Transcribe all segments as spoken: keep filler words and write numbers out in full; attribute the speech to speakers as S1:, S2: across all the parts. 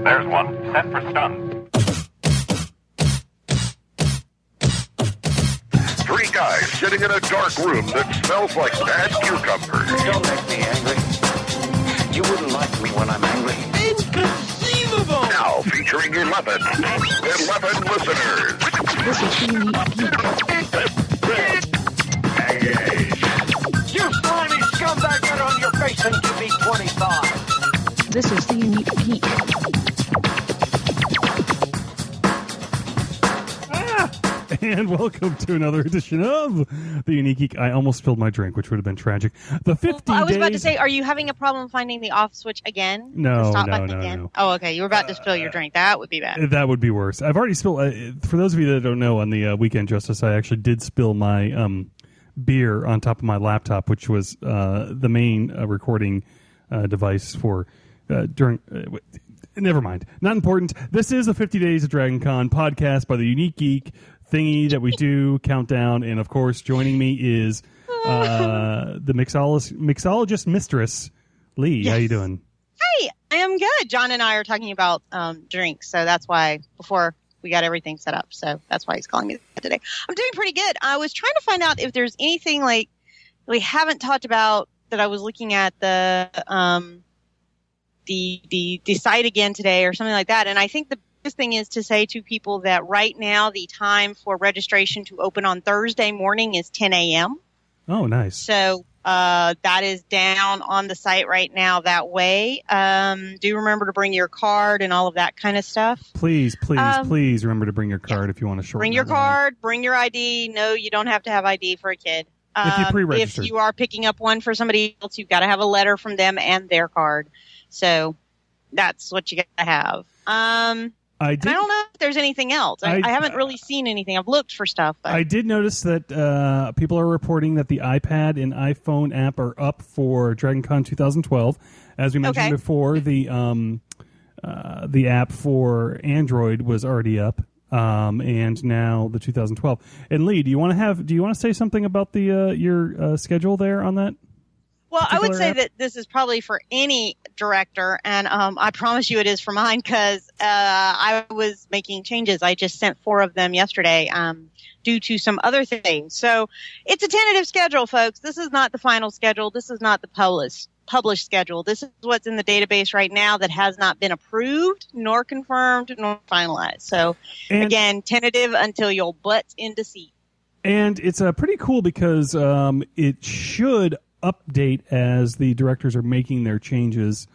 S1: There's one. Set for stun.
S2: Three guys sitting in a dark room that smells like bad cucumbers.
S3: Don't make me angry. You wouldn't like me when I'm angry.
S4: Inconceivable!
S2: Now featuring eleven. eleven listeners.
S5: This is the Unique Geek.
S3: You slimy scumbag, get on your face and give me twenty-five.
S5: This is the Unique Geek.
S6: And welcome to another edition of the Unique Geek. I almost spilled my drink, which would have been tragic. The fifty
S7: well, I was
S6: days...
S7: about to say, are you having a problem finding the off switch again?
S6: No,
S7: the stop
S6: no,
S7: button
S6: no,
S7: again?
S6: no.
S7: Oh, okay. You were about to spill your drink. That would be bad.
S6: That would be worse. I've already spilled... Uh, for those of you that don't know, on the uh, Weekend Justice, I actually did spill my um, beer on top of my laptop, which was uh, the main uh, recording uh, device for uh, during... Uh, never mind. Not important. This is the fifty Days of Dragon Con podcast by the Unique Geek thingy that we do, countdown, and of course joining me is uh, the mixologist, mixologist mistress, Lee.
S7: Yes.
S6: How you doing?
S7: Hey, I am good. John and I are talking about um, drinks, so that's why before we got everything set up, so that's why he's calling me today. I'm doing pretty good. I was trying to find out if there's anything like we haven't talked about that I was looking at the um, the the the site again today or something like that, and I think the biggest thing is to say to people that right now the time for registration to open on Thursday morning is ten a.m.
S6: Oh, nice.
S7: So uh, that is down on the site right now that way. Um, do remember to bring your card and all of that kind of stuff.
S6: Please, please,
S7: Um,
S6: please remember to bring your card
S7: yeah.
S6: if you want to shorten
S7: Bring your
S6: that line.
S7: card, bring your I D. No, you don't have to have I D for a kid.
S6: If you
S7: Um,
S6: pre-registered.
S7: If you are picking up one for somebody else, you've got to have a letter from them and their card. So that's what you got to have. Um,
S6: I did.
S7: And I don't know if there's anything else. I,
S6: I-
S7: I haven't really seen anything. I've looked for stuff. But
S6: I did notice that uh, people are reporting that the iPad and iPhone app are up for DragonCon twenty twelve. As we mentioned
S7: Okay.
S6: before, the um, uh, the app for Android was already up, um, and now the twenty twelve. And Lee, do you want to have? Do you want to say something about the uh, your uh, schedule there on that?
S7: Well, I would
S6: particular
S7: say
S6: app?
S7: that this is probably for any director, and um, I promise you it is for mine because uh, I was making changes. I just sent four of them yesterday um, due to some other things. So it's a tentative schedule, folks. This is not the final schedule. This is not the published published schedule. This is what's in the database right now that has not been approved, nor confirmed, nor finalized. So
S6: And-
S7: again, tentative until your butt's into seat.
S6: And it's uh, pretty cool because um, it should update as the directors are making their changes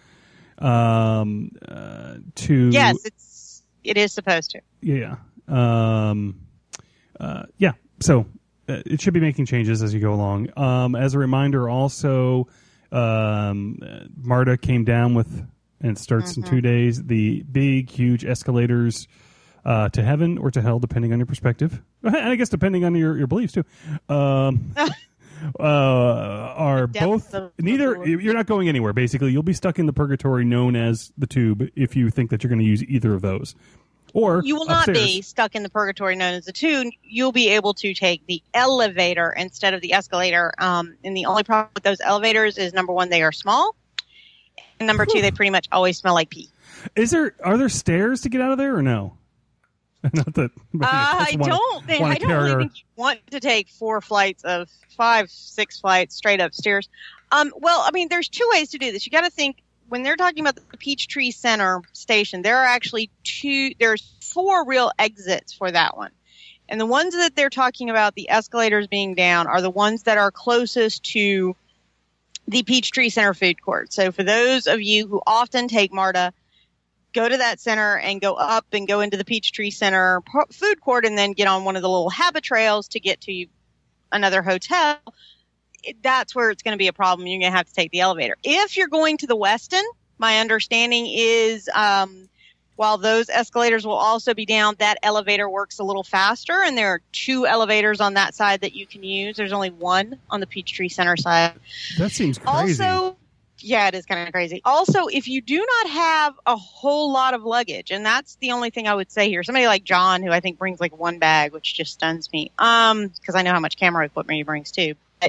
S6: um, uh, to
S7: Yes, it's it is supposed to.
S6: yeah um, uh, yeah so uh, it should be making changes as you go along. Um, as a reminder, also um, uh, MARTA came down with, and it starts
S7: Mm-hmm.
S6: in two days, the big huge escalators uh, to heaven or to hell, depending on your perspective, and I guess depending on your, your beliefs too. Um, uh, are
S7: depths
S6: both
S7: of the
S6: neither.
S7: Lord.
S6: You're not going anywhere. Basically, you'll be stuck in the purgatory known as the tube if you think that you're going to use either of those. Or
S7: You will not
S6: upstairs.
S7: be stuck in the purgatory known as the tube. You'll be able to take the elevator instead of the escalator. Um, and the only problem with those elevators is, number one, they are small. And number two, they pretty much always smell like pee.
S6: Is there are there stairs to get out of there or no? Not that.
S7: Uh, I
S6: wanna-
S7: don't think
S6: wanna
S7: I don't
S6: carry
S7: really
S6: her-
S7: think you want to take four flights of five, six flights straight upstairs. Um, well, I mean, there's two ways to do this. You got to think when they're talking about the Peachtree Center station. There are actually two. There's four real exits for that one, and the ones that they're talking about, the escalators being down, are the ones that are closest to the Peachtree Center food court. So for those of you who often take MARTA, go to that center and go up and go into the Peachtree Center po- food court and then get on one of the little habit trails to get to another hotel. It- That's where it's going to be a problem. You're going to have to take the elevator. If you're going to the Westin, my understanding is um, while those escalators will also be down, that elevator works a little faster, and there are two elevators on that side that you can use. There's only one on the Peachtree Center side.
S6: That seems crazy.
S7: Also, yeah, it is kind of crazy. Also, if you do not have a whole lot of luggage, and that's the only thing I would say here, somebody like John, who I think brings like one bag, which just stuns me, um, because I know how much camera equipment he brings too. But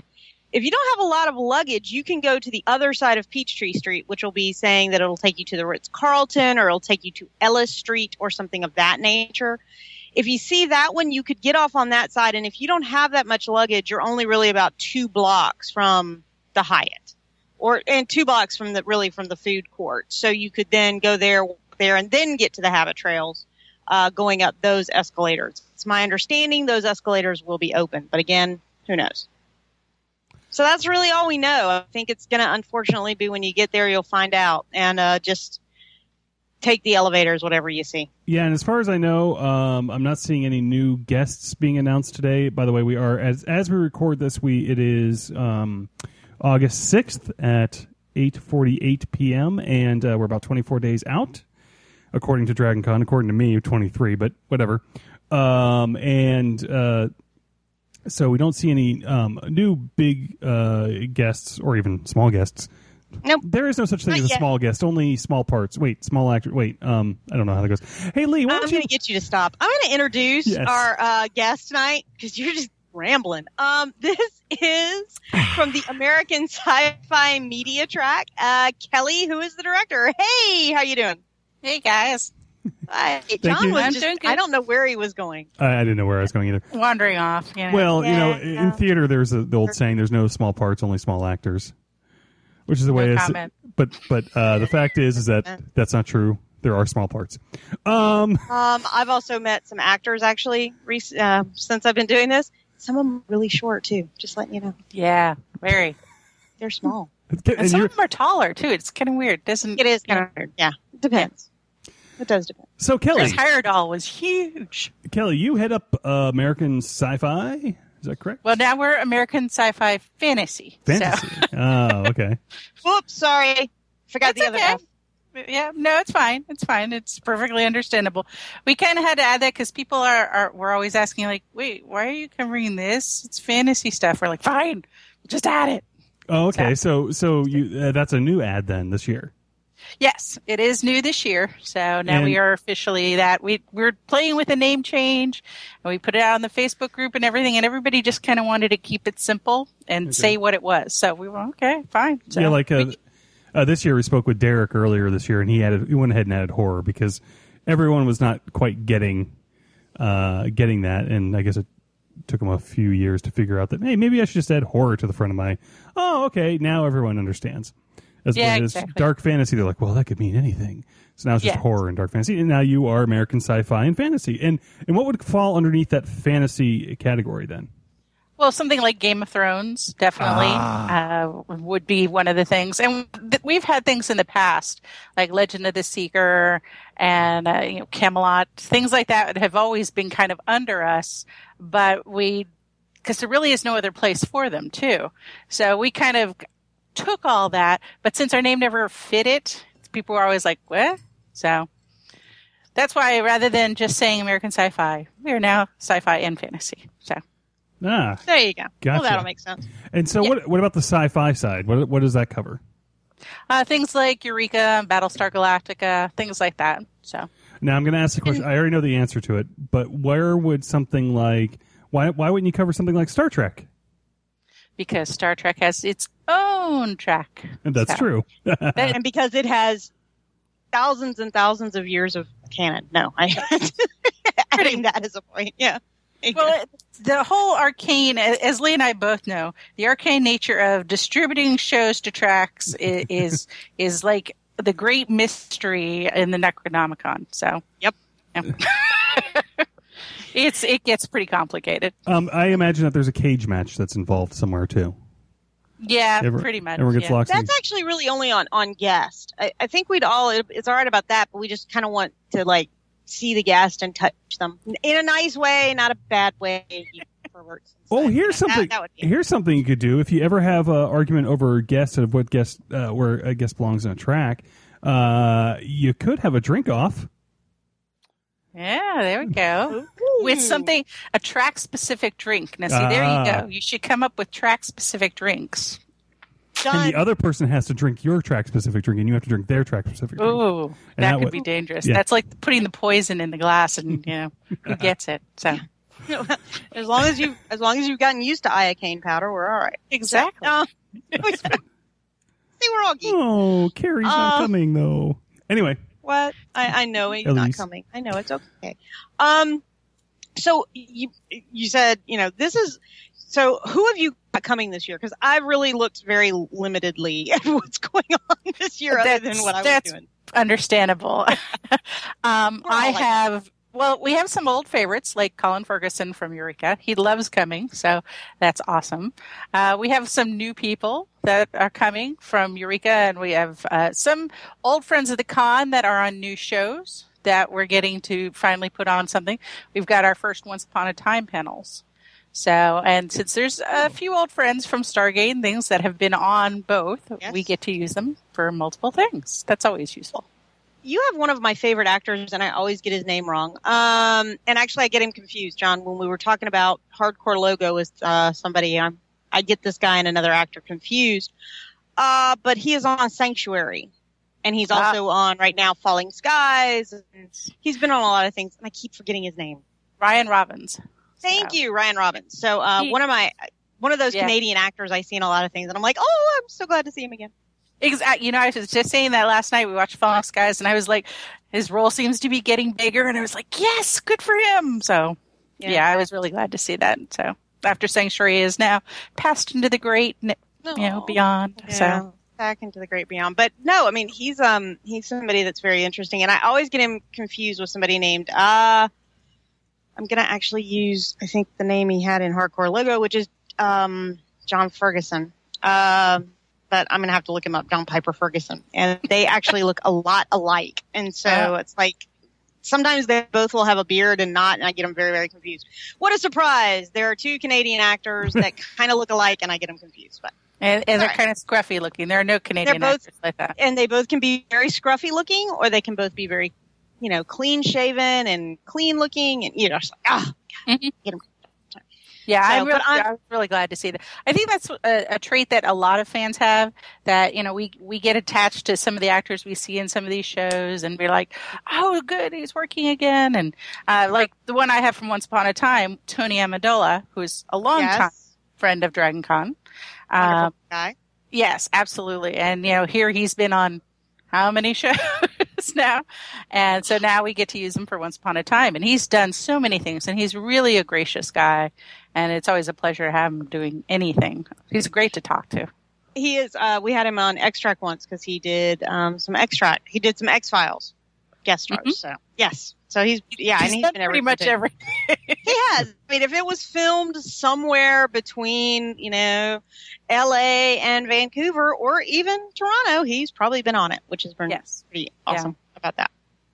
S7: If you don't have a lot of luggage, you can go to the other side of Peachtree Street, which will be saying that it'll take you to the Ritz-Carlton or it'll take you to Ellis Street or something of that nature. If you see that one, you could get off on that side. And if you don't have that much luggage, you're only really about two blocks from the Hyatt, or and two blocks from the really from the food court. So you could then go there, there, and then get to the Habit Trails, uh, going up those escalators. It's my understanding those escalators will be open, but again, who knows? So that's really all we know. I think it's going to unfortunately be when you get there, you'll find out, and uh, just take the elevators, whatever you see.
S6: Yeah, and as far as I know, um, I'm not seeing any new guests being announced today. By the way, we are as as we record this, we it is um, August sixth at eight forty-eight p.m. and uh, we're about twenty-four days out, according to Dragon Con. According to me, twenty-three, but whatever. Um, and uh, so we don't see any um, new big uh, guests or even small guests.
S7: Nope.
S6: There is no such thing
S7: Not
S6: as a
S7: yet.
S6: small guest, only small parts. Wait, small actor. Wait, um, I don't know how that goes. Hey, Lee, why
S7: I'm
S6: don't
S7: going
S6: you...
S7: to get you to stop. I'm going to introduce
S6: Yes.
S7: our uh, guest tonight because you're just rambling. Um, this is from the American Sci-Fi Media Track, uh, Kelly, who is the director. Hey, how you doing?
S8: Hey guys,
S7: Hi.
S6: you.
S7: John was
S8: I'm
S7: just,
S8: doing good.
S7: I don't know where he was going.
S6: I, I didn't know where I was going either.
S8: wandering off. You know.
S6: Well, you know,
S7: Yeah.
S6: in theater, there's a, the old saying, there's no small parts, only small actors, which is the way
S8: No
S6: it's...
S8: comment.
S6: But, but uh, the fact is, is that that's not true. There are small parts. Um,
S7: Um, I've also met some actors, actually, rec- uh, since I've been doing this. Some of them are really short, too. Just letting you know.
S8: yeah, very.
S7: They're small.
S8: And
S6: and
S8: some
S6: you're,
S8: of them are taller too. It's kind of weird, doesn't
S7: It is
S8: you know,
S7: kind of weird. Yeah, it depends. It does depend.
S6: so, Kelly,
S8: Chris Heyerdahl was huge.
S6: Kelly, you head up uh, American Sci-Fi. Is that correct?
S8: Well, now we're American Sci-Fi Fantasy.
S6: Fantasy. Oh, okay.
S7: Whoops, sorry. Forgot
S8: That's
S7: the other
S8: okay.
S7: half.
S8: So, yeah, no, it's fine. It's fine. It's perfectly understandable. We kind of had to add that because people are, are we're always asking like, wait, why are you covering this? It's fantasy stuff. We're like, fine, just add it.
S6: Oh, okay. So, so you uh, that's a new ad then this year.
S8: Yes, it is new this year. So now
S6: And-
S8: we are officially that. We, we're playing with a name change, and we put it out on the Facebook group and everything, and everybody just kind of wanted to keep it simple and say what it was. So we were, okay, fine. So
S6: yeah, like uh,
S8: we-
S6: uh, this year we spoke with Derek earlier this year, and he added he went ahead and added horror because everyone was not quite getting uh, getting that, and I guess it took him a few years to figure out that hey, maybe I should just add horror to the front of my. Oh, okay, now everyone understands. As
S8: Yeah,
S6: opposed to
S8: exactly.
S6: dark fantasy, they're like, well, that could mean anything. So now it's just
S8: Yes.
S6: horror and dark fantasy, and now you are American Sci-Fi and fantasy. And and what would fall underneath that fantasy category then?
S8: Well, something like Game of Thrones definitely
S6: Ah.
S8: uh, would be one of the things. And th- we've had things in the past, like Legend of the Seeker and uh, you know, Camelot, things like that have always been kind of under us, but we, because there really is no other place for them, too. So we kind of took all that, but since our name never fit it, people were always like, what? So that's why rather than just saying American Sci-Fi, we are now Sci-Fi and Fantasy. So.
S6: Ah,
S7: There you go.
S6: Gotcha.
S7: Well, that'll make sense.
S6: and so
S8: Yeah.
S6: what? What about the sci-fi side? What what does that cover?
S8: Uh, things like Eureka, Battlestar Galactica, things like that. So
S6: Now I'm going to ask the question. I already know the answer to it, but where would something like why why wouldn't you cover something like Star Trek?
S8: because Star Trek has its own track.
S6: And that's
S8: So,
S6: true.
S8: that-
S7: And because it has thousands and thousands of years of canon. No, I adding that as a point. Yeah.
S8: well, it, the whole arcane, as Lee and I both know, the arcane nature of distributing shows to tracks is is, is like the great mystery in the Necronomicon. So,
S7: Yep.
S8: yeah. it's it gets pretty complicated.
S6: um, I imagine that there's a cage match that's involved somewhere too.
S8: Yeah,
S6: Everyone-
S8: pretty much.
S6: Everyone gets
S8: yeah.
S6: locked in.
S7: That's actually really only on on guest. I, I think we'd all it, it's all right about that, but we just kind of want to like see the guest and touch them in a nice way, not a bad way. For works and
S6: Oh,
S7: such.
S6: here's
S7: That-
S6: something.
S7: that would be-
S6: Here's something you could do if you ever have an argument over guest of what guest uh, where a guest belongs in a track. Uh, you could have a drink off.
S8: Yeah, there we go. With something, a track specific drink. Now, see, there
S6: Ah.
S8: you go. You should come up with track specific drinks.
S7: Done.
S6: And the other person has to drink your track specific drink, and you have to drink their track specific drink.
S8: Ooh,
S6: And
S8: that
S6: that
S8: could
S6: would-
S8: be dangerous.
S6: yeah.
S8: That's like putting the poison in the glass, and you know who gets it. So
S7: as long as you, as long as you've gotten used to iocane powder, we're all right.
S8: Exactly.
S7: Uh, see, we're all geeks.
S6: Oh, Carrie's not
S7: Uh,
S6: coming though. Anyway,
S7: What? I, I know he's
S6: Elise.
S7: not coming. I know it's okay. Um, so you you said you know this is so who have you got coming this year? Because I really looked very limitedly at what's going on this year, other than
S8: That's-
S7: what I was
S8: that's
S7: doing.
S8: Understandable. um,
S7: We're all
S8: I
S7: like
S8: have, well, we have some old favorites like Colin Ferguson from Eureka. He loves coming, so that's awesome. Uh, we have some new people that are coming from Eureka, and we have uh, some old friends of the con that are on new shows that we're getting to finally put on something. We've got our first Once Upon a Time panels. So, and since there's a few old friends from Stargate and things that have been on both,
S7: Yes.
S8: we get to use them for multiple things. That's always useful.
S7: You have one of my favorite actors, and I always get his name wrong. Um, and actually, I get him confused, John. When we were talking about Hardcore Logo with uh, somebody, I'm, I get this guy and another actor confused. Uh, but he is on Sanctuary, and he's
S8: Ah.
S7: also on right now Falling Skies. And he's been on a lot of things, and I keep forgetting his name.
S8: Ryan Robbins.
S7: Thank
S8: So-
S7: you, Ryan Robbins. So uh,
S8: He-
S7: one of my one of those
S8: Yeah.
S7: Canadian actors I see in a lot of things, and I'm like, oh, I'm so glad to see him again.
S8: Exactly. You know, I was just saying that last night. We watched Falling Skies, and I was like, his role seems to be getting bigger, and I was like, yes, good for him. So,
S7: Yeah.
S8: yeah, I was really glad to see that. So, after Sanctuary is now passed into the great, you know,
S7: Aw.
S8: beyond.
S7: Yeah,
S8: So,
S7: back into the great beyond. But no, I mean he's um he's somebody that's very interesting, and I always get him confused with somebody named uh I'm gonna actually use I think the name he had in Hardcore Logo, which is um John Ferguson. Um but I'm gonna have to look him up, John Piper Ferguson. And they actually look a lot alike. And so
S8: Uh.
S7: it's like sometimes they both will have a beard and not, and I get them very, very confused. What a surprise. There are two Canadian actors that kind of look alike, and I get them confused. But
S8: and, and they're
S7: Sorry.
S8: kind of scruffy looking. There are no Canadian
S7: both-
S8: actors like that.
S7: and they both can be very scruffy looking, or they can both be very, you know, clean shaven and clean looking, and you know, just like, ah,
S8: Mhm.
S7: get them.
S8: Yeah,
S7: So,
S8: I'm, really,
S7: but I'm-
S8: I'm really glad to see that. I think that's a, a trait that a lot of fans have, that, you know, we, we get attached to some of the actors we see in some of these shows, and we're like, oh, good, he's working again. And uh, like the one I have from Once Upon a Time, Tony Amendola, who's a long time
S7: Yes,
S8: friend of Dragon Con.
S7: wonderful
S8: Uh,
S7: guy.
S8: yes, absolutely. And, you know, here he's been on how many shows now? And so now we get to use him for Once Upon a Time. And he's done so many things, and he's really a gracious guy. And it's always a pleasure to have him doing anything. He's great to talk to.
S7: He is. Uh, we had him on Extract once because he did um, some Extract. He did some X Files guest stars.
S8: Mhm.
S7: So yes, so he's yeah,
S8: he's
S7: and he's
S8: done
S7: been
S8: pretty
S7: everything
S8: much
S7: too.
S8: everything.
S7: He has. I mean, if it was filmed somewhere between, you know, L A and Vancouver or even Toronto, he's probably been on it, which has been
S8: Yes.
S7: pretty awesome about that.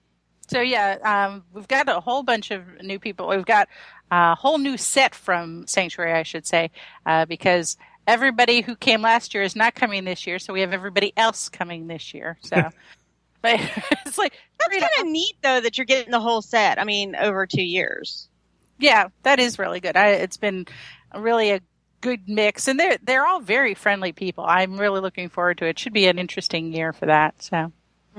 S8: So yeah, um, we've got a whole bunch of new people. We've got a whole new set from Sanctuary, I should say, uh, because everybody who came last year is not coming this year. So we have everybody else coming this year. So, but it's like,
S7: That's
S8: great.
S7: kind of neat, though, that you're getting the whole set. I mean, over two years.
S8: Yeah, that is really good. I, it's been really a good mix, and they're they're all very friendly people. I'm really looking forward to it. It should be an interesting year for that. So,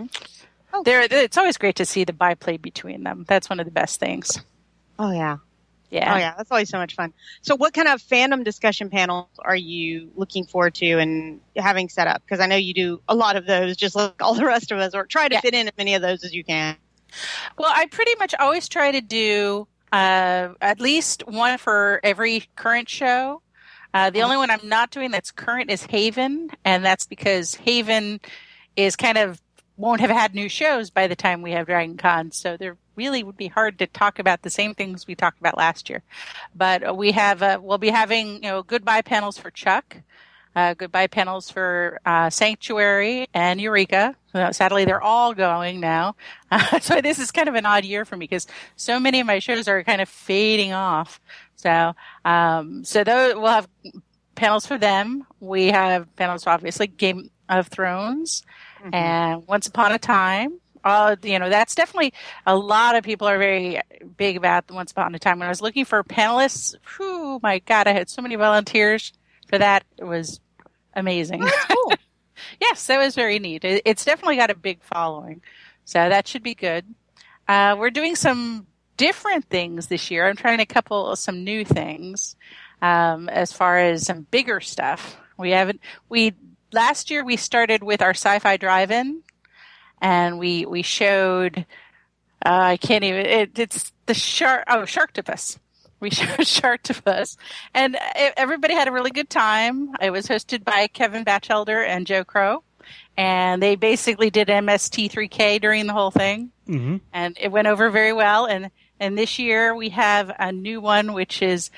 S7: Oh.
S8: they're, it's always great to see the byplay between them. That's one of the best things.
S7: Oh, yeah.
S8: Yeah.
S7: Oh, yeah. That's always so much fun. So what kind of fandom discussion panels are you looking forward to and having set up? Because I know you do a lot of those, just like all the rest of us, or try to
S8: Yeah.
S7: fit in as many of those as you can.
S8: Well, I pretty much always try to do uh, at least one for every current show. Uh, the only one I'm not doing that's current is Haven, and that's because Haven is kind of won't have had new shows by the time we have Dragon Con, so there really would be hard to talk about the same things we talked about last year. But we have uh, we'll be having, you know, goodbye panels for Chuck, uh, goodbye panels for uh, Sanctuary and Eureka. Uh, sadly, they're all going now, uh, so this is kind of an odd year for me because so many of my shows are kind of fading off. So, um, so those, we'll have panels for them. We have panels for, obviously, Game of Thrones and Once Upon a Time. Uh, you know, that's definitely, a lot of people are very big about the Once Upon a Time. When I was looking for panelists, whew, my God, I had so many volunteers for that. It was amazing.
S7: That's cool.
S8: Yes, that was very neat. It, it's definitely got a big following. So that should be good. Uh, we're doing some different things this year. I'm trying a couple of some new things um, as far as some bigger stuff. We haven't we last year we started with our sci-fi drive-in, and we we showed uh, I can't even it, it's the shark oh Sharktopus. We showed Sharktopus, and everybody had a really good time. It was hosted by Kevin Batchelder and Joe Crow, and they basically did M S T three K during the whole thing, mm-hmm. and it went over very well. And, and this year we have a new one, which is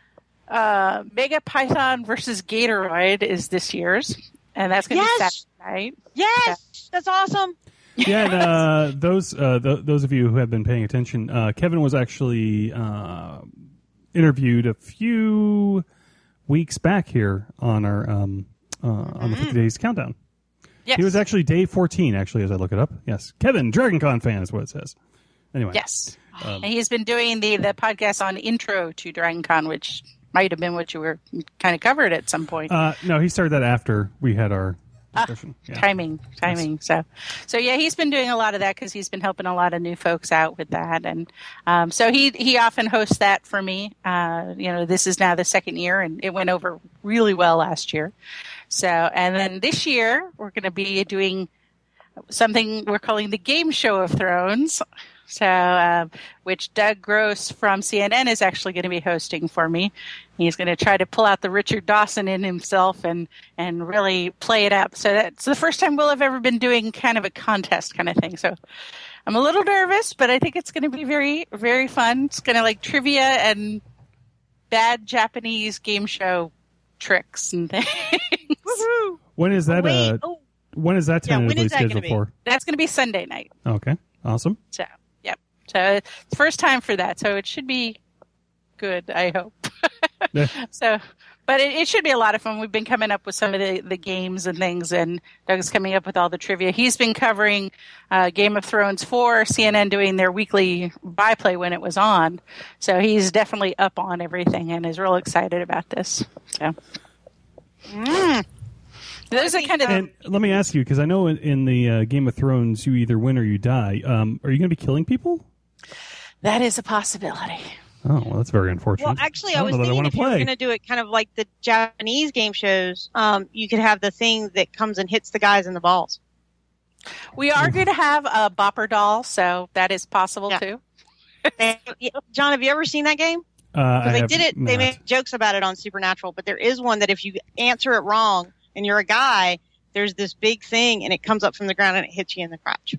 S8: uh, Mega Python versus Gatoroid is this year's, and that's going to
S7: yes!
S8: be Saturday night.
S7: Yes, that's awesome.
S6: Yeah, and uh, those uh, th- those of you who have been paying attention, uh, Kevin was actually uh, interviewed a few weeks back here on our um, uh, mm-hmm. on the fifty Days Countdown.
S8: Yes.
S6: He was actually day fourteen, actually, as I look it up. Yes, Kevin, DragonCon fan is what it says. Anyway,
S8: yes,
S6: um,
S8: and he's been doing the the podcast on intro to DragonCon, which might have been what you were kind of covered at some point.
S6: Uh, no, he started that after we had our.
S8: Uh, yeah. Timing, timing. Yes. So, so yeah, he's been doing a lot of that because he's been helping a lot of new folks out with that, and um, so he he often hosts that for me. Uh, you know, this is now the second year, and it went over really well last year. So, and then this year we're going to be doing something we're calling the Game Show of Thrones. So, uh, which Doug Gross from C N N is actually going to be hosting for me. He's going to try to pull out the Richard Dawson in himself and, and really play it up. So that's the first time we'll have ever been doing kind of a contest kind of thing. So I'm a little nervous, but I think it's going to be very, very fun. It's going to like trivia and bad Japanese game show tricks and things.
S7: Woohoo!
S6: When is that?
S7: Wait,
S6: uh,
S7: oh.
S6: When is that
S7: Yeah, when
S6: tentatively
S7: is that
S6: scheduled
S7: gonna be?
S6: for?
S8: That's going to be Sunday night.
S6: Okay, awesome.
S8: So, yep. So it's first time for that. So it should be good, I hope.
S6: Yeah.
S8: So, but it, it should be a lot of fun. We've been coming up with some of the, the games and things, and Doug's coming up with all the trivia. He's been covering uh, Game of Thrones for C N N, doing their weekly byplay when it was on. So he's definitely up on everything and is real excited about this. So, mm. Those are kind of.
S6: And let me ask you, because I know in, in the uh, Game of Thrones, you either win or you die. Um, are you going to be killing people?
S8: That is a possibility.
S6: Oh, well, that's very unfortunate.
S7: Well, actually, I,
S6: I
S7: was
S6: know that I
S7: thinking
S6: wanna
S7: if you were
S6: play.
S7: going to do it kind of like the Japanese game shows, um, you could have the thing that comes and hits the guys in the balls.
S8: We are going to have a bopper doll, so that is possible
S7: Yeah.
S8: too.
S7: They- John, have you ever seen that game?
S6: Uh, I
S7: Because they
S6: have
S7: did it. They
S6: not.
S7: made jokes about it on Supernatural, but there is one that if you answer it wrong and you're a guy, there's this big thing and it comes up from the ground and it hits you in the crotch.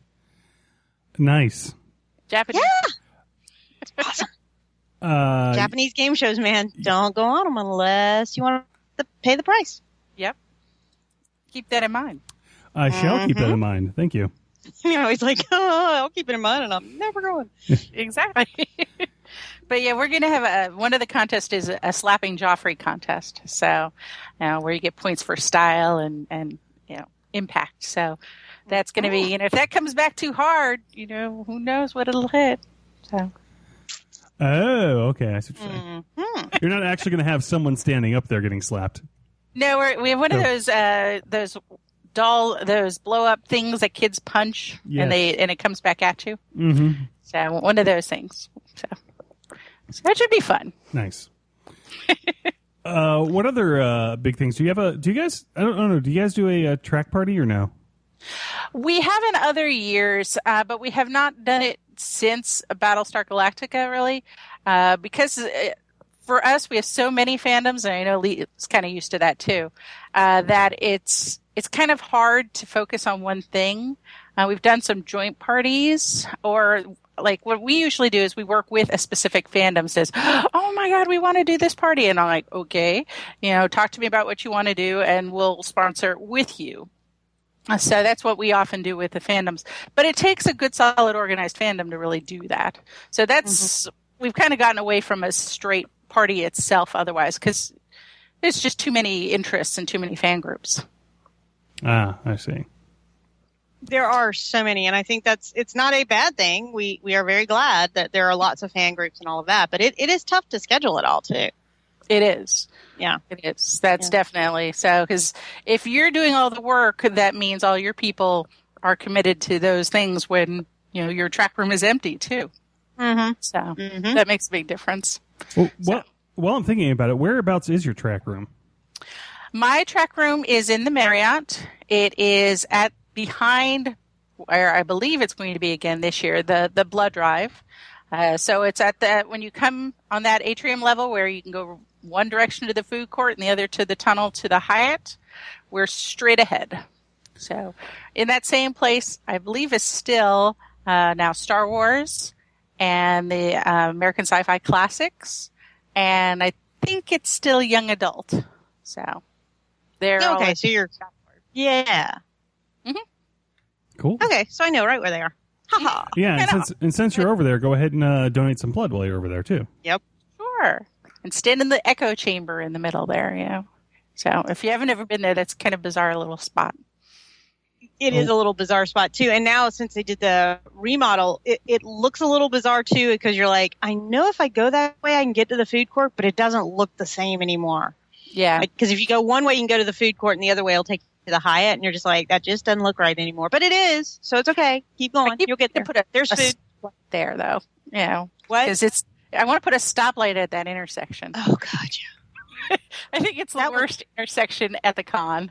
S6: Nice.
S8: Japanese.
S7: Yeah, it's awesome.
S6: Uh,
S7: Japanese game shows, man, don't go on them unless you want to pay the price.
S8: Yep. Keep that in mind.
S6: I shall keep
S7: Mm-hmm.
S6: that in mind. Thank you.
S7: You know, he's like, oh, I'll keep it in mind, and I'm never going.
S8: Exactly. But yeah, we're going to have a, one of the contests is a, a slapping Joffrey contest. So, you know, where you get points for style and, and, you know, impact. So that's going to be, you know, if that comes back too hard, you know, who knows what it'll hit. So.
S6: Oh, okay. I see what you're saying.
S7: Mm-hmm.
S6: You're not actually going to have someone standing up there getting slapped.
S8: No, we're, we have one of
S6: No.
S8: those, uh, those doll, those blow up things that kids punch
S6: Yes.
S8: and they, and it comes back at you.
S6: Mm-hmm.
S8: So one of those things. So, so that should be fun.
S6: Nice. uh, what other uh, big things do you have? A do you guys? I don't, I don't know. Do you guys do a, a track party or no?
S8: We have in other years, uh, but we have not done it since Battlestar Galactica, really, uh, because uh, for us we have so many fandoms, and I know Lee is kind of used to that too. Uh, that it's it's kind of hard to focus on one thing. Uh, we've done some joint parties, or like what we usually do is we work with a specific fandom. Says, "Oh my God, we want to do this party," and I'm like, "Okay, you know, talk to me about what you want to do, and we'll sponsor it with you." So that's what we often do with the fandoms. But it takes a good, solid, organized fandom to really do that. So that's, mm-hmm. we've kind of gotten away from a straight party itself otherwise, because there's just too many interests and too many fan groups.
S6: Ah, I see.
S7: There are so many, and I think that's it's not a bad thing. We we are very glad that there are lots of fan groups and all of that, but it, it is tough to schedule it all too.
S8: It is.
S7: Yeah.
S8: It is. That's
S7: Yeah.
S8: definitely so, because if you're doing all the work, that means all your people are committed to those things when, you know, your track room is empty too.
S7: Mm-hmm.
S8: So
S7: Mhm.
S8: that makes a big difference.
S6: Well, well, while I'm thinking about it, whereabouts is your track room?
S8: My track room is in the Marriott. It is at behind where I believe it's going to be again this year, the the blood drive. Uh, so it's at the when you come on that atrium level where you can go one direction to the food court and the other to the tunnel to the Hyatt. We're straight ahead. So in that same place, I believe is still uh, now Star Wars and the uh, American Sci-Fi Classics, and I think it's still young adult. So they're all
S7: Okay,
S8: at-
S7: so you're. Yeah.
S6: Cool.
S7: Okay, so I know right where they are. Haha.
S6: Yeah, and
S8: You know.
S6: since, and since you're over there, go ahead and uh, donate some blood while you're over there, too.
S7: Yep.
S8: Sure. And stand in the echo chamber in the middle there, you know. So if you haven't ever been there, that's kind of bizarre little spot.
S7: It is a little bizarre spot too. And now since they did the remodel, it, it looks a little bizarre too because you're like, I know if I go that way, I can get to the food court, but it doesn't look the same anymore.
S8: Yeah.
S7: Because if you go one way, you can go to the food court, and the other way will take you to the Hyatt, and you're just like, that just doesn't look right anymore. But it is, so it's okay. Keep going.
S8: keep-
S7: You'll get there.
S8: Put a,
S7: There's
S8: a
S7: food.
S8: stoplight there, though. You know,
S7: What?
S8: because it's. I want to put a stoplight at that intersection.
S7: Oh God, yeah.
S8: I think it's the
S7: That was-
S8: worst intersection at the con.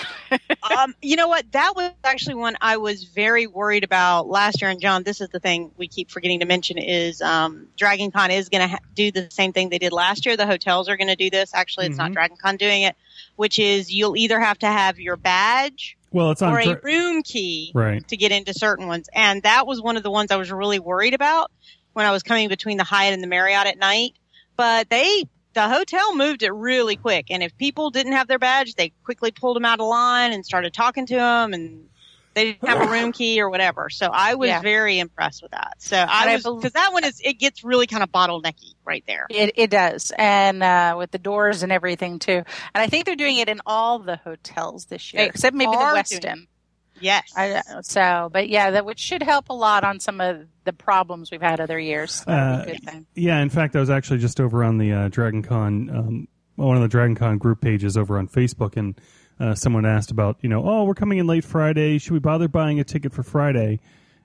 S7: um, you know what? That was actually one I was very worried about last year. And John, this is the thing we keep forgetting to mention is um, Dragon Con is going to ha- do the same thing they did last year. The hotels are going to do this. Actually, it's
S6: Mhm.
S7: not Dragon Con doing it, which is you'll either have to have your badge
S6: Well, it's on...
S7: or a
S6: dra-
S7: room key
S6: right.
S7: to get into certain ones. And that was one of the ones I was really worried about when I was coming between the Hyatt and the Marriott at night. But they... The hotel moved it really quick, and if people didn't have their badge, they quickly pulled them out of line and started talking to them, and they didn't have a room key or whatever. So I was
S8: Yeah.
S7: very impressed with that. So
S8: I
S7: I was
S8: bel-
S7: because that one is it gets really kind of bottlenecky right there.
S8: It it does, and uh, with the doors and everything too. And I think they're doing it in all the hotels this year,
S7: They
S8: except maybe the
S7: are doing
S8: Westin.
S7: Yes.
S8: I, so, but yeah, that which should help a lot on some of the problems we've had other years. That would be a good thing.
S6: Yeah, in fact, I was actually just over on the uh, Dragon Con, um, one of the Dragon Con group pages over on Facebook, and uh, someone asked about, you know, oh, we're coming in late Friday. Should we bother buying a ticket for Friday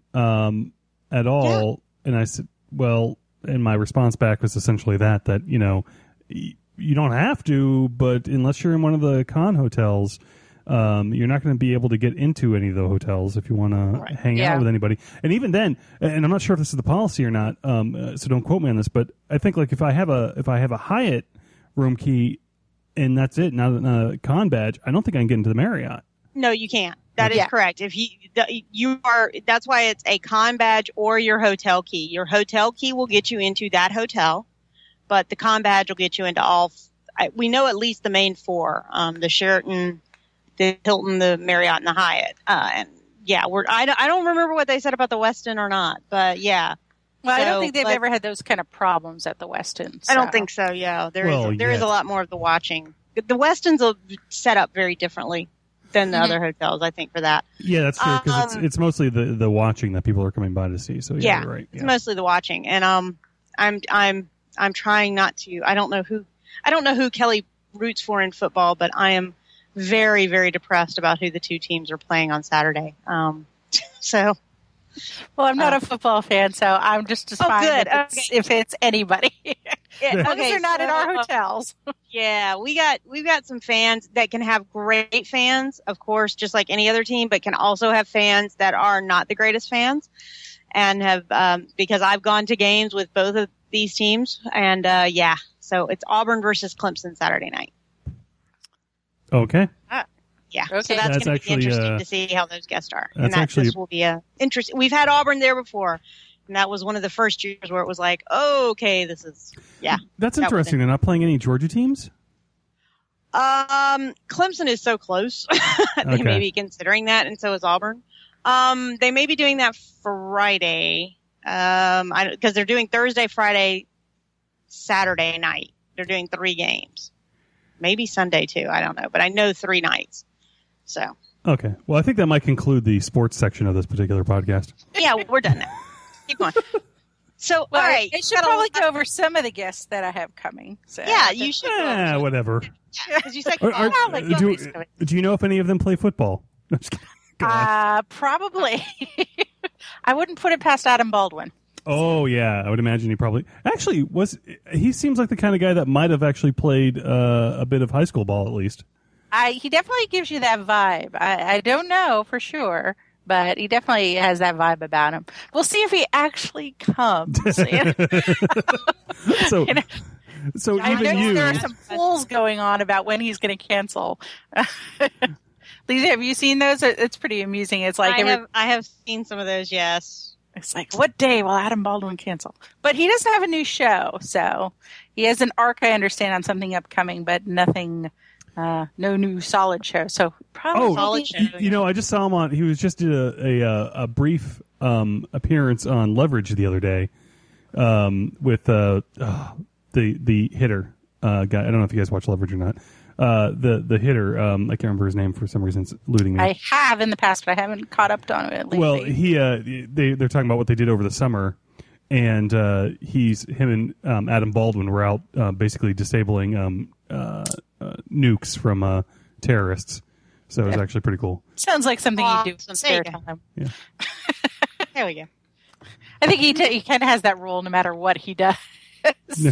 S6: um, at all? Yeah. And I said, well, and my response back was essentially that, that, you know, y- you don't have to, but unless you're in one of the con hotels, Um, you're not going to be able to get into any of the hotels if you want to
S7: Right.
S6: hang
S8: Yeah.
S6: out with anybody. And even then, and I'm not sure if this is the policy or not, um, uh, so don't quote me on this, but I think like if I have a if I have a Hyatt room key and that's it, not, not a con badge, I don't think I can get into the Marriott.
S7: No, you can't. That is
S8: Yeah.
S7: correct. If you the, you are, that's why it's a con badge or your hotel key. Your hotel key will get you into that hotel, but the con badge will get you into all. I, we know at least the main four: um, the Sheraton, the Hilton, the Marriott, and the Hyatt. Uh, and yeah, we're. I, don't- I don't remember what they said about the Westin or not, but yeah,
S8: Well, I
S7: So,
S8: don't think they've
S7: but-
S8: ever had those kind of problems at the Westin.
S7: I don't
S8: so.
S7: think so. Yeah, there is
S6: Well,
S7: there is
S6: yeah.
S7: a lot more of the watching. The Westin's are set up very differently than the
S8: Mhm.
S7: other hotels. I think for that.
S6: Yeah, that's true because it's
S7: Um,
S6: it's mostly the, the watching that people are coming by to see. So yeah,
S7: Yeah,
S6: you're right.
S7: It's
S6: Yeah.
S7: mostly the watching, and um, I'm I'm I'm trying not to. I don't know who I don't know who Kelly roots for in football, but I am very very depressed about who the two teams are playing on Saturday. Um, so
S8: Well, I'm not
S7: Uh,
S8: a football fan, so I'm just as
S7: Oh,
S8: fine
S7: good.
S8: if it's,
S7: Okay.
S8: if it's anybody.
S7: yeah,
S8: As long as
S7: okay,
S8: they're not at our
S7: so,
S8: hotels.
S7: Yeah, we got we've got some fans that can have great fans, of course, just like any other team, but can also have fans that are not the greatest fans, and have um, because I've gone to games with both of these teams, and uh, yeah, so it's Auburn versus Clemson Saturday night.
S6: Okay.
S7: Yeah,
S8: Okay.
S7: so that's,
S6: That's
S7: going to be
S6: actually,
S7: interesting
S6: uh,
S7: to see how those guests are,
S6: that's
S7: and that
S6: actually-
S7: this will be a interesting. We've had Auburn there before, and that was one of the first years where it was like, oh, okay, this is yeah.
S6: That's
S7: That was
S6: interesting. They're not playing any Georgia teams?
S7: Um, Clemson is so close. they
S6: Okay.
S7: may be considering that, and so is Auburn. Um, they may be doing that Friday. Um, I because they're doing Thursday, Friday, Saturday night. They're doing three games, maybe Sunday too. I don't know, but I know three nights. So
S6: Okay. Well, I think that might conclude the sports section of this particular podcast.
S7: yeah, we're done now. Keep going. So
S8: Well,
S7: all right,
S8: I should
S7: got a
S8: probably
S7: lot-
S8: go over some of the guests that I have coming. So.
S7: Yeah, you should.
S6: Eh, whatever.
S7: Because you said
S6: Are- are-
S7: oh, like,
S6: do,
S7: oh,
S6: do you know if any of them play football? I'm just kidding. Go on.
S8: Uh, probably. I wouldn't put it past Adam Baldwin.
S6: Oh yeah, I would imagine he probably actually was. He seems like the kind of guy that might have actually played uh, a bit of high school ball at least.
S8: I, he definitely gives you that vibe. I, I don't know for sure, but he definitely has that vibe about him. We'll see if he actually comes. You know?
S6: so,
S8: you know?
S6: so
S8: I
S6: even
S8: know
S6: you,
S8: there are some polls going on about when he's going to cancel. Lisa, have you seen those? It's pretty amusing. It's like
S7: I
S8: every,
S7: have I have seen some of those. Yes.
S8: It's like, what day will Adam Baldwin cancel? But he doesn't have a new show, so he has an arc, I understand, on something upcoming, but nothing, uh, no new solid show. So probably
S6: oh,
S7: solid show.
S6: you, you know, I just saw him on. He was just did a a, a brief um, appearance on Leverage the other day um, with uh, uh, the the hitter uh, guy. I don't know if you guys watch Leverage or not. Uh, the the hitter, um, I can't remember his name for some reason. It's eluding me.
S8: I have in the past, but I haven't caught up on it lately.
S6: Well, he uh, they they're talking about what they did over the summer, and uh, he's him and um, Adam Baldwin were out uh, basically disabling um, uh, uh, nukes from uh, terrorists. So it was
S8: Yeah.
S6: actually pretty cool.
S8: Sounds like something you do in
S7: Awesome.
S8: spare
S7: There you go.
S8: time.
S6: Yeah.
S7: There we go.
S8: I think he t- he kind of has that rule no matter what he does.
S6: Yeah.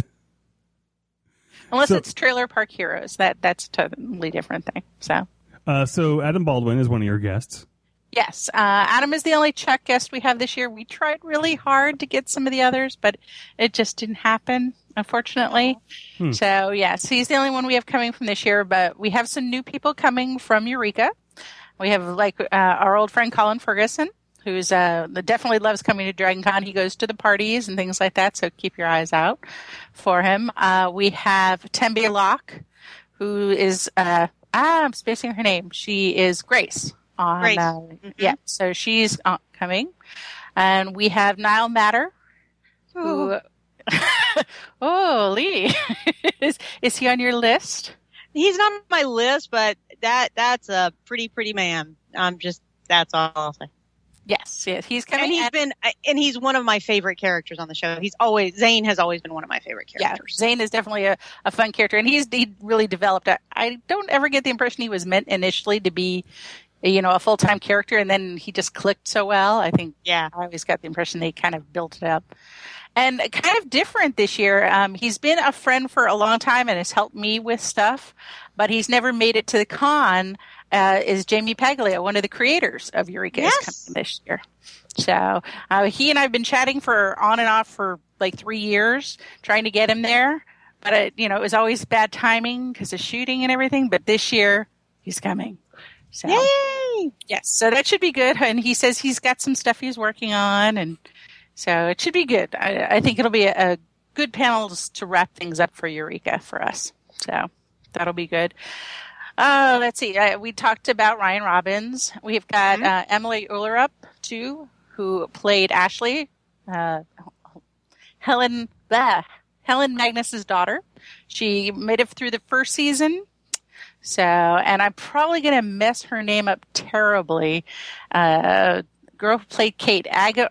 S8: Unless
S6: So-
S8: it's Trailer Park Heroes, that that's a totally different thing. So.
S6: Uh, so Adam Baldwin is one of your guests.
S8: Yes, uh, Adam is the only Chuck guest we have this year. We tried really hard to get some of the others, but it just didn't happen, unfortunately.
S6: Hmm.
S8: So, yes, he's the only one we have coming from this year, but we have some new people coming from Eureka. We have, like, uh, our old friend Colin Ferguson, who's uh, definitely loves coming to Dragon Con. He goes to the parties and things like that, so keep your eyes out for him. Uh, we have Tembe Locke, who is, uh, ah, I'm spacing her name. She is Grace. On,
S7: Grace.
S8: Uh,
S7: Mhm.
S8: Yeah, so she's uh, coming. And we have Niall Matter, who, oh, Lee, is, is he on your list?
S7: He's not on my list, but that that's a pretty pretty man. I'm just that's all I'll say.
S8: Yes, yes, he's coming.
S7: And he's
S8: and-
S7: been and he's one of my favorite characters on the show. He's always Zane has always been one of my favorite
S8: Yeah,
S7: characters.
S8: Zane is definitely a, a fun character, and he's he really developed. I, I don't ever get the impression he was meant initially to be, you know, a full time character, and then he just clicked so well. I think
S7: Yeah.
S8: I always got the impression they kind of built it up. And kind of different this year. Um, he's been a friend for a long time and has helped me with stuff, but he's never made it to the con. Uh, is Jamie Paglia, one of the creators of Eureka,
S7: Yes.
S8: is coming this year. So uh, he and I have been chatting for on and off for like three years, trying to get him there. But it, you know, it was always bad timing because of shooting and everything. But this year, he's coming. So
S7: Yay!
S8: yes, so that should be good. And he says he's got some stuff he's working on, and so it should be good. I, I think it'll be a, a good panel to wrap things up for Eureka for us. So that'll be good. Uh, let's see. Uh, we talked about Ryan Robbins. We've got
S7: Mm-hmm.
S8: uh, Emily Ullerup, too, who played Ashley, uh, Helen, blah, Helen Magnus's daughter. She made it through the first season. So, and I'm probably going to mess her name up terribly. Uh, girl who played Kate Aga.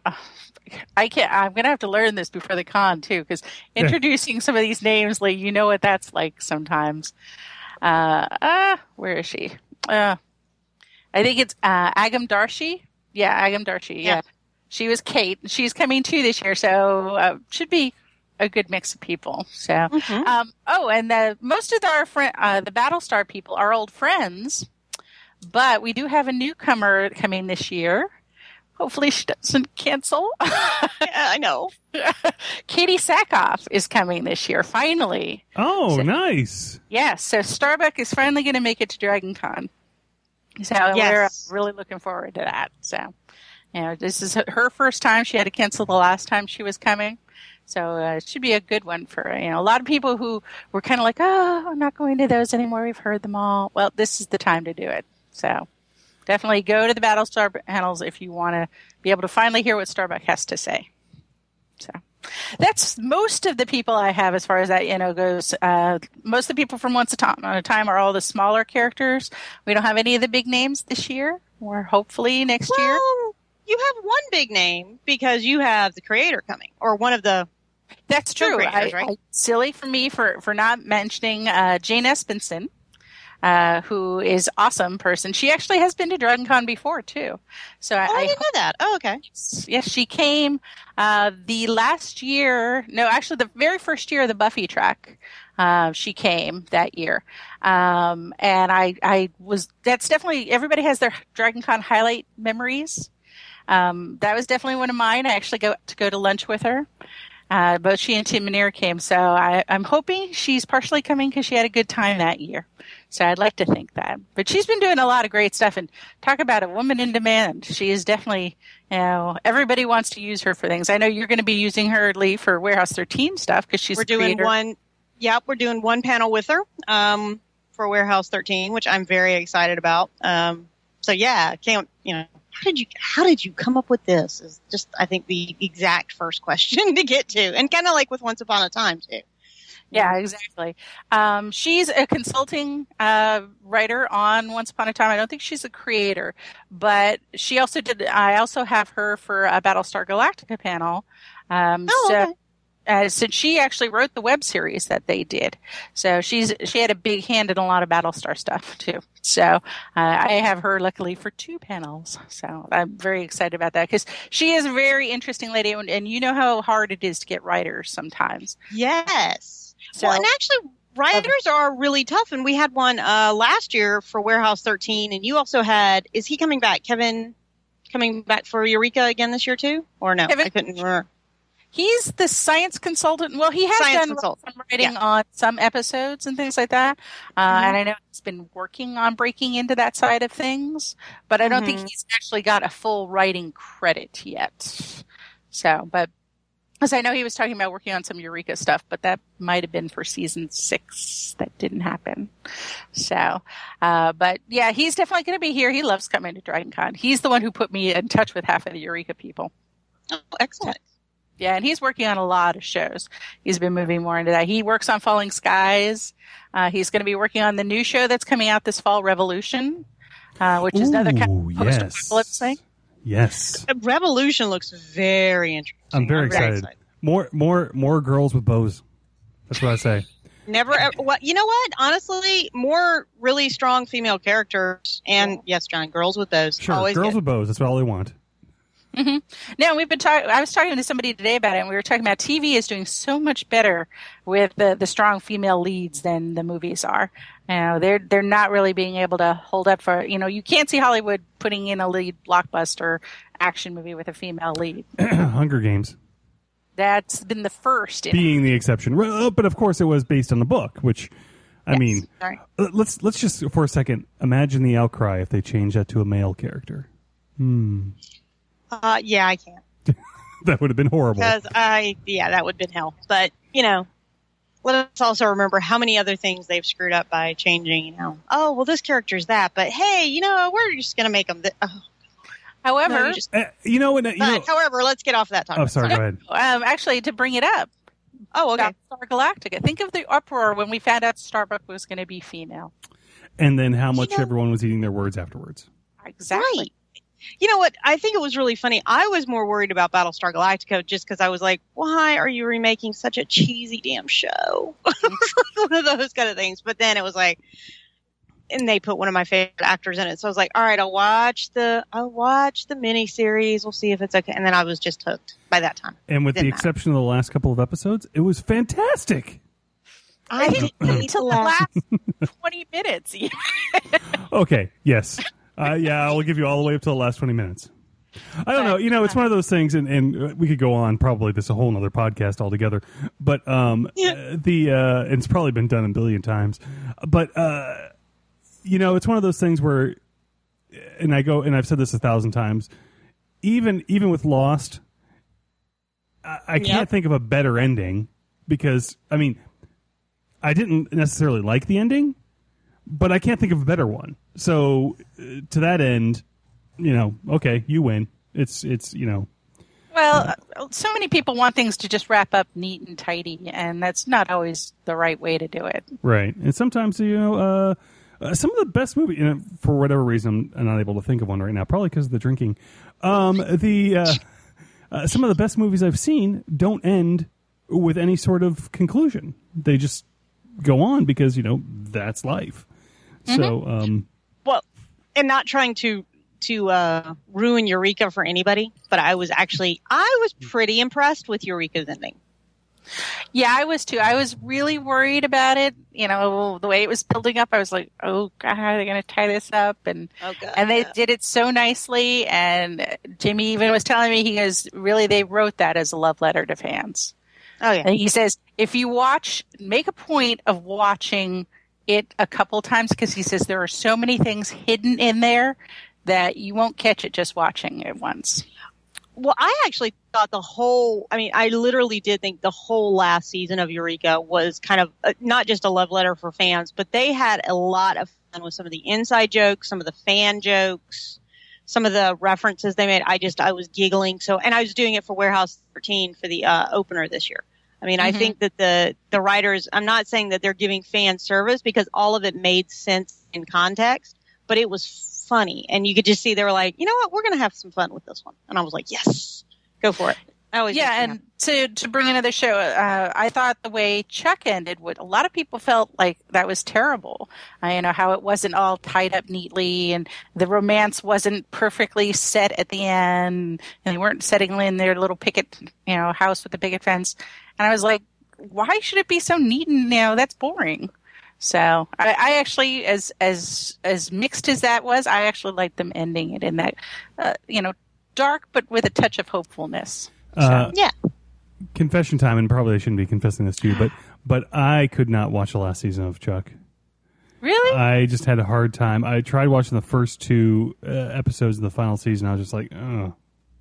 S8: I can't, I'm going to have to learn this before the con, too, because introducing some of these names, like, you know what that's like sometimes. Uh, uh, where is she? Uh, I think it's, uh, Agam Darshi. Yeah, Agam Darshi. Yeah.
S7: Yeah.
S8: She was Kate. She's coming too this year. So, uh, should be a good mix of people. So,
S7: Mhm.
S8: um, oh, and the, most of our friend, uh, the Battlestar people are old friends, but we do have a newcomer coming this year. Hopefully she doesn't cancel.
S7: Yeah, I know.
S8: Katie Sackhoff is coming this year, finally.
S6: Oh,
S8: So-
S6: nice.
S8: Yes, so Starbuck is finally going to make it to Dragon Con. So
S7: Yes.
S8: we're really looking forward to that. So, you know, this is her first time. She had to cancel the last time she was coming. So uh, it should be a good one for, you know, a lot of people who were kind of like, oh, I'm not going to those anymore. We've heard them all. Well, this is the time to do it. So definitely go to the Battlestar panels if you want to be able to finally hear what Starbuck has to say. So that's most of the people I have as far as that, you know, goes. Uh, most of the people from Once Upon a Time are all the smaller characters. We don't have any of the big names this year, or hopefully next year.
S7: Well, you have one big name because you have the creator coming, or one of the.
S8: That's true. I,
S7: creators, right?
S8: I, silly for me for, for not mentioning uh, Jane Espenson. uh, who is awesome person. She actually has been to DragonCon before too. So
S7: Oh,
S8: I,
S7: I
S8: I
S7: didn't know that. Oh, okay.
S8: yes, she came uh, the last year. No, actually, the very first year of the Buffy track. Uh, she came that year, um, and I, I was. That's definitely everybody has their DragonCon highlight memories. Um, that was definitely one of mine. I actually got to go to lunch with her. Uh, both she and Tim Minear came, so I, I'm hoping she's partially coming because she had a good time that year. So I'd like to think that. But she's been doing a lot of great stuff, and talk about a woman in demand. She is definitely, you know, everybody wants to use her for things. I know you're going to be using her, Lee, for Warehouse thirteen stuff because she's
S7: We're
S8: a
S7: doing
S8: creator.
S7: one. Yep, we're doing one panel with her um, for Warehouse thirteen, which I'm very excited about. Um, so yeah, can't you know? How did you how did you come up with this? Is just I think the exact first question to get to, and kind of like with Once Upon a Time too.
S8: Yeah, exactly. Um, she's a consulting uh, writer on Once Upon a Time. I don't think she's a creator, but she also did. I also have her for a Battlestar Galactica panel. Um,
S7: Oh,
S8: so,
S7: okay.
S8: Uh, since she actually wrote the web series that they did, so she's she had a big hand in a lot of Battlestar stuff too. So uh, I have her luckily for two panels. So I'm very excited about that because she is a very interesting lady, and, and you know how hard it is to get writers sometimes.
S7: Yes.
S8: So-
S7: well, and actually, writers are really tough. And we had one uh, last year for Warehouse thirteen, and you also had. Is he coming back, Kevin? Coming back for Eureka again this year too, or no?
S8: Kevin-
S7: I couldn't remember.
S8: He's the science consultant. Well, he has
S7: Science
S8: done
S7: consultant.
S8: some writing
S7: Yeah.
S8: on some episodes and things like that. Uh,
S7: Mhm.
S8: And I know he's been working on breaking into that side of things, but I don't think
S7: Mhm.
S8: he's actually got a full writing credit yet. So, but because I know he was talking about working on some Eureka stuff, but that might have been for season six. That didn't happen. So, uh, but yeah, he's definitely going to be here. He loves coming to DragonCon. He's the one who put me in touch with half of the Eureka people.
S7: Oh, excellent.
S8: Yeah, and he's working on a lot of shows. He's been moving more into that. He works on Falling Skies. Uh, he's going to be working on the new show that's coming out this fall, Revolution, uh, which is another kind
S6: Ooh,
S8: of post-apocalypse thing.
S6: Yes.
S7: Uh, Revolution looks very interesting.
S6: I'm very excited. More, more, more girls with bows. That's what I say.
S7: Never. Ever, what you know? What honestly, more really strong female characters, and yes, John, girls with those.
S6: Sure,
S7: always
S6: girls
S7: good.
S6: with bows. That's all they want.
S8: Mm-hmm. Now we've been talking. I was talking to somebody today about it, and we were talking about T V is doing so much better with the, the strong female leads than the movies are. You know, they're they're not really being able to hold up for. You know, you can't see Hollywood putting in a lead blockbuster action movie with a female lead.
S6: Hunger Games
S8: That's been the first. In
S6: being the exception, Well, but of course it was based on the book, which I
S8: Yes.
S6: mean,
S7: Sorry.
S6: uh, let's let's just for a second imagine the outcry if they change that to a male character. Hmm,
S7: Uh, yeah, I can't
S6: that would have been horrible.
S7: because I yeah that would have been hell. But you know, let us also remember how many other things they've screwed up by changing. You know, oh well, this character's that, but hey, you know, we're just gonna make them. Th- oh,
S8: However,
S7: no, you just,
S6: Uh, you know, and uh, you
S7: but,
S6: know.
S7: however, let's get off that topic.
S6: Oh, sorry. Go ahead.
S8: um, actually, to bring it up,
S7: Oh, okay.
S8: Battlestar Galactica. Think of the uproar when we found out Starbuck was going to be female.
S6: And then how much
S7: You know-
S6: everyone was eating their words afterwards.
S8: Exactly.
S7: Right. You know what? I think it was really funny. I was more worried about Battlestar Galactica just because I was like, why are you remaking such a cheesy damn show? One of those kind of things. But then it was like, and they put one of my favorite actors in it. So I was like, all right, I'll watch the, I'll watch the miniseries. We'll see if it's okay. And then I was just hooked by that time.
S6: And with the
S7: Didn't matter.
S6: exception of the last couple of episodes, it was fantastic.
S7: I
S8: didn't
S7: hate
S8: until
S7: the
S8: the
S7: last.
S8: last twenty minutes.
S6: Okay, yes. Uh, yeah, I'll give you all the way up to the last twenty minutes. I don't know. You know, it's one of those things, and, and we could go on probably this a whole other podcast altogether. But um,
S7: Yeah.
S6: uh, the uh, and it's probably been done a billion times. But uh, you know, it's one of those things where, and I go, and I've said this a thousand times. Even even with Lost, I, I can't
S7: Yep.
S6: think of a better ending because I mean, I didn't necessarily like the ending, but I can't think of a better one. So uh, to that end, you know, okay, you win. It's it's you know,
S8: Well, uh, so many people want things to just wrap up neat and tidy, and that's not always the right way to do it.
S6: right. And sometimes you know, uh, uh, some of the best movies, you know, for whatever reason, I'm not able to think of one right now. Probably because of the drinking. Um, the uh, uh, some of the best movies I've seen don't end with any sort of conclusion. They just go on because you know that's life. So, um,
S7: Well, and not trying to to uh, ruin Eureka for anybody, but I was actually I was pretty impressed with Eureka's ending.
S8: Yeah, I was too. I was really worried about it. You know, the way it was building up, I was like, "Oh God, how are they going to tie this up?" And
S7: Oh, God,
S8: and they
S7: yeah.
S8: did it so nicely. And Jimmy even was telling me, he goes, "Really, they wrote that as a love letter to fans."
S7: Oh yeah,
S8: And he says, if you watch, make a point of watching it a couple times, because he says there are so many things hidden in there that you won't catch it just watching it once.
S7: Well, I actually thought the whole, I mean, I literally did think the whole last season of Eureka was kind of uh, not just a love letter for fans, but they had a lot of fun with some of the inside jokes, some of the fan jokes, some of the references they made. I just, I was giggling. So, and I was doing it for Warehouse thirteen for the uh, opener this year. I mean, mm-hmm. I think that the, the writers, I'm not saying that they're giving fan service because all of it made sense in context, but it was funny, and you could just see they were like, you know what, we're going to have some fun with this one, and I was like, yes, go for it. I always
S8: yeah, and to to bring another show, uh, I thought the way Chuck ended, what a lot of people felt like that was terrible. Uh, you know, how it wasn't all tied up neatly, and the romance wasn't perfectly set at the end, and they weren't setting in their little picket, you know, house with the picket fence. And I was like, why should it be so neat? And you know, that's boring. So I, I actually, as as as mixed as that was, I actually liked them ending it in that, uh, you know, dark but with a touch of hopefulness. So.
S6: Uh,
S7: yeah.
S6: Confession time, and probably I shouldn't be confessing this to you, but but I could not watch the last season of Chuck.
S8: Really?
S6: I just had a hard time. I tried watching the first two uh, episodes of the final season. I was just like, oh.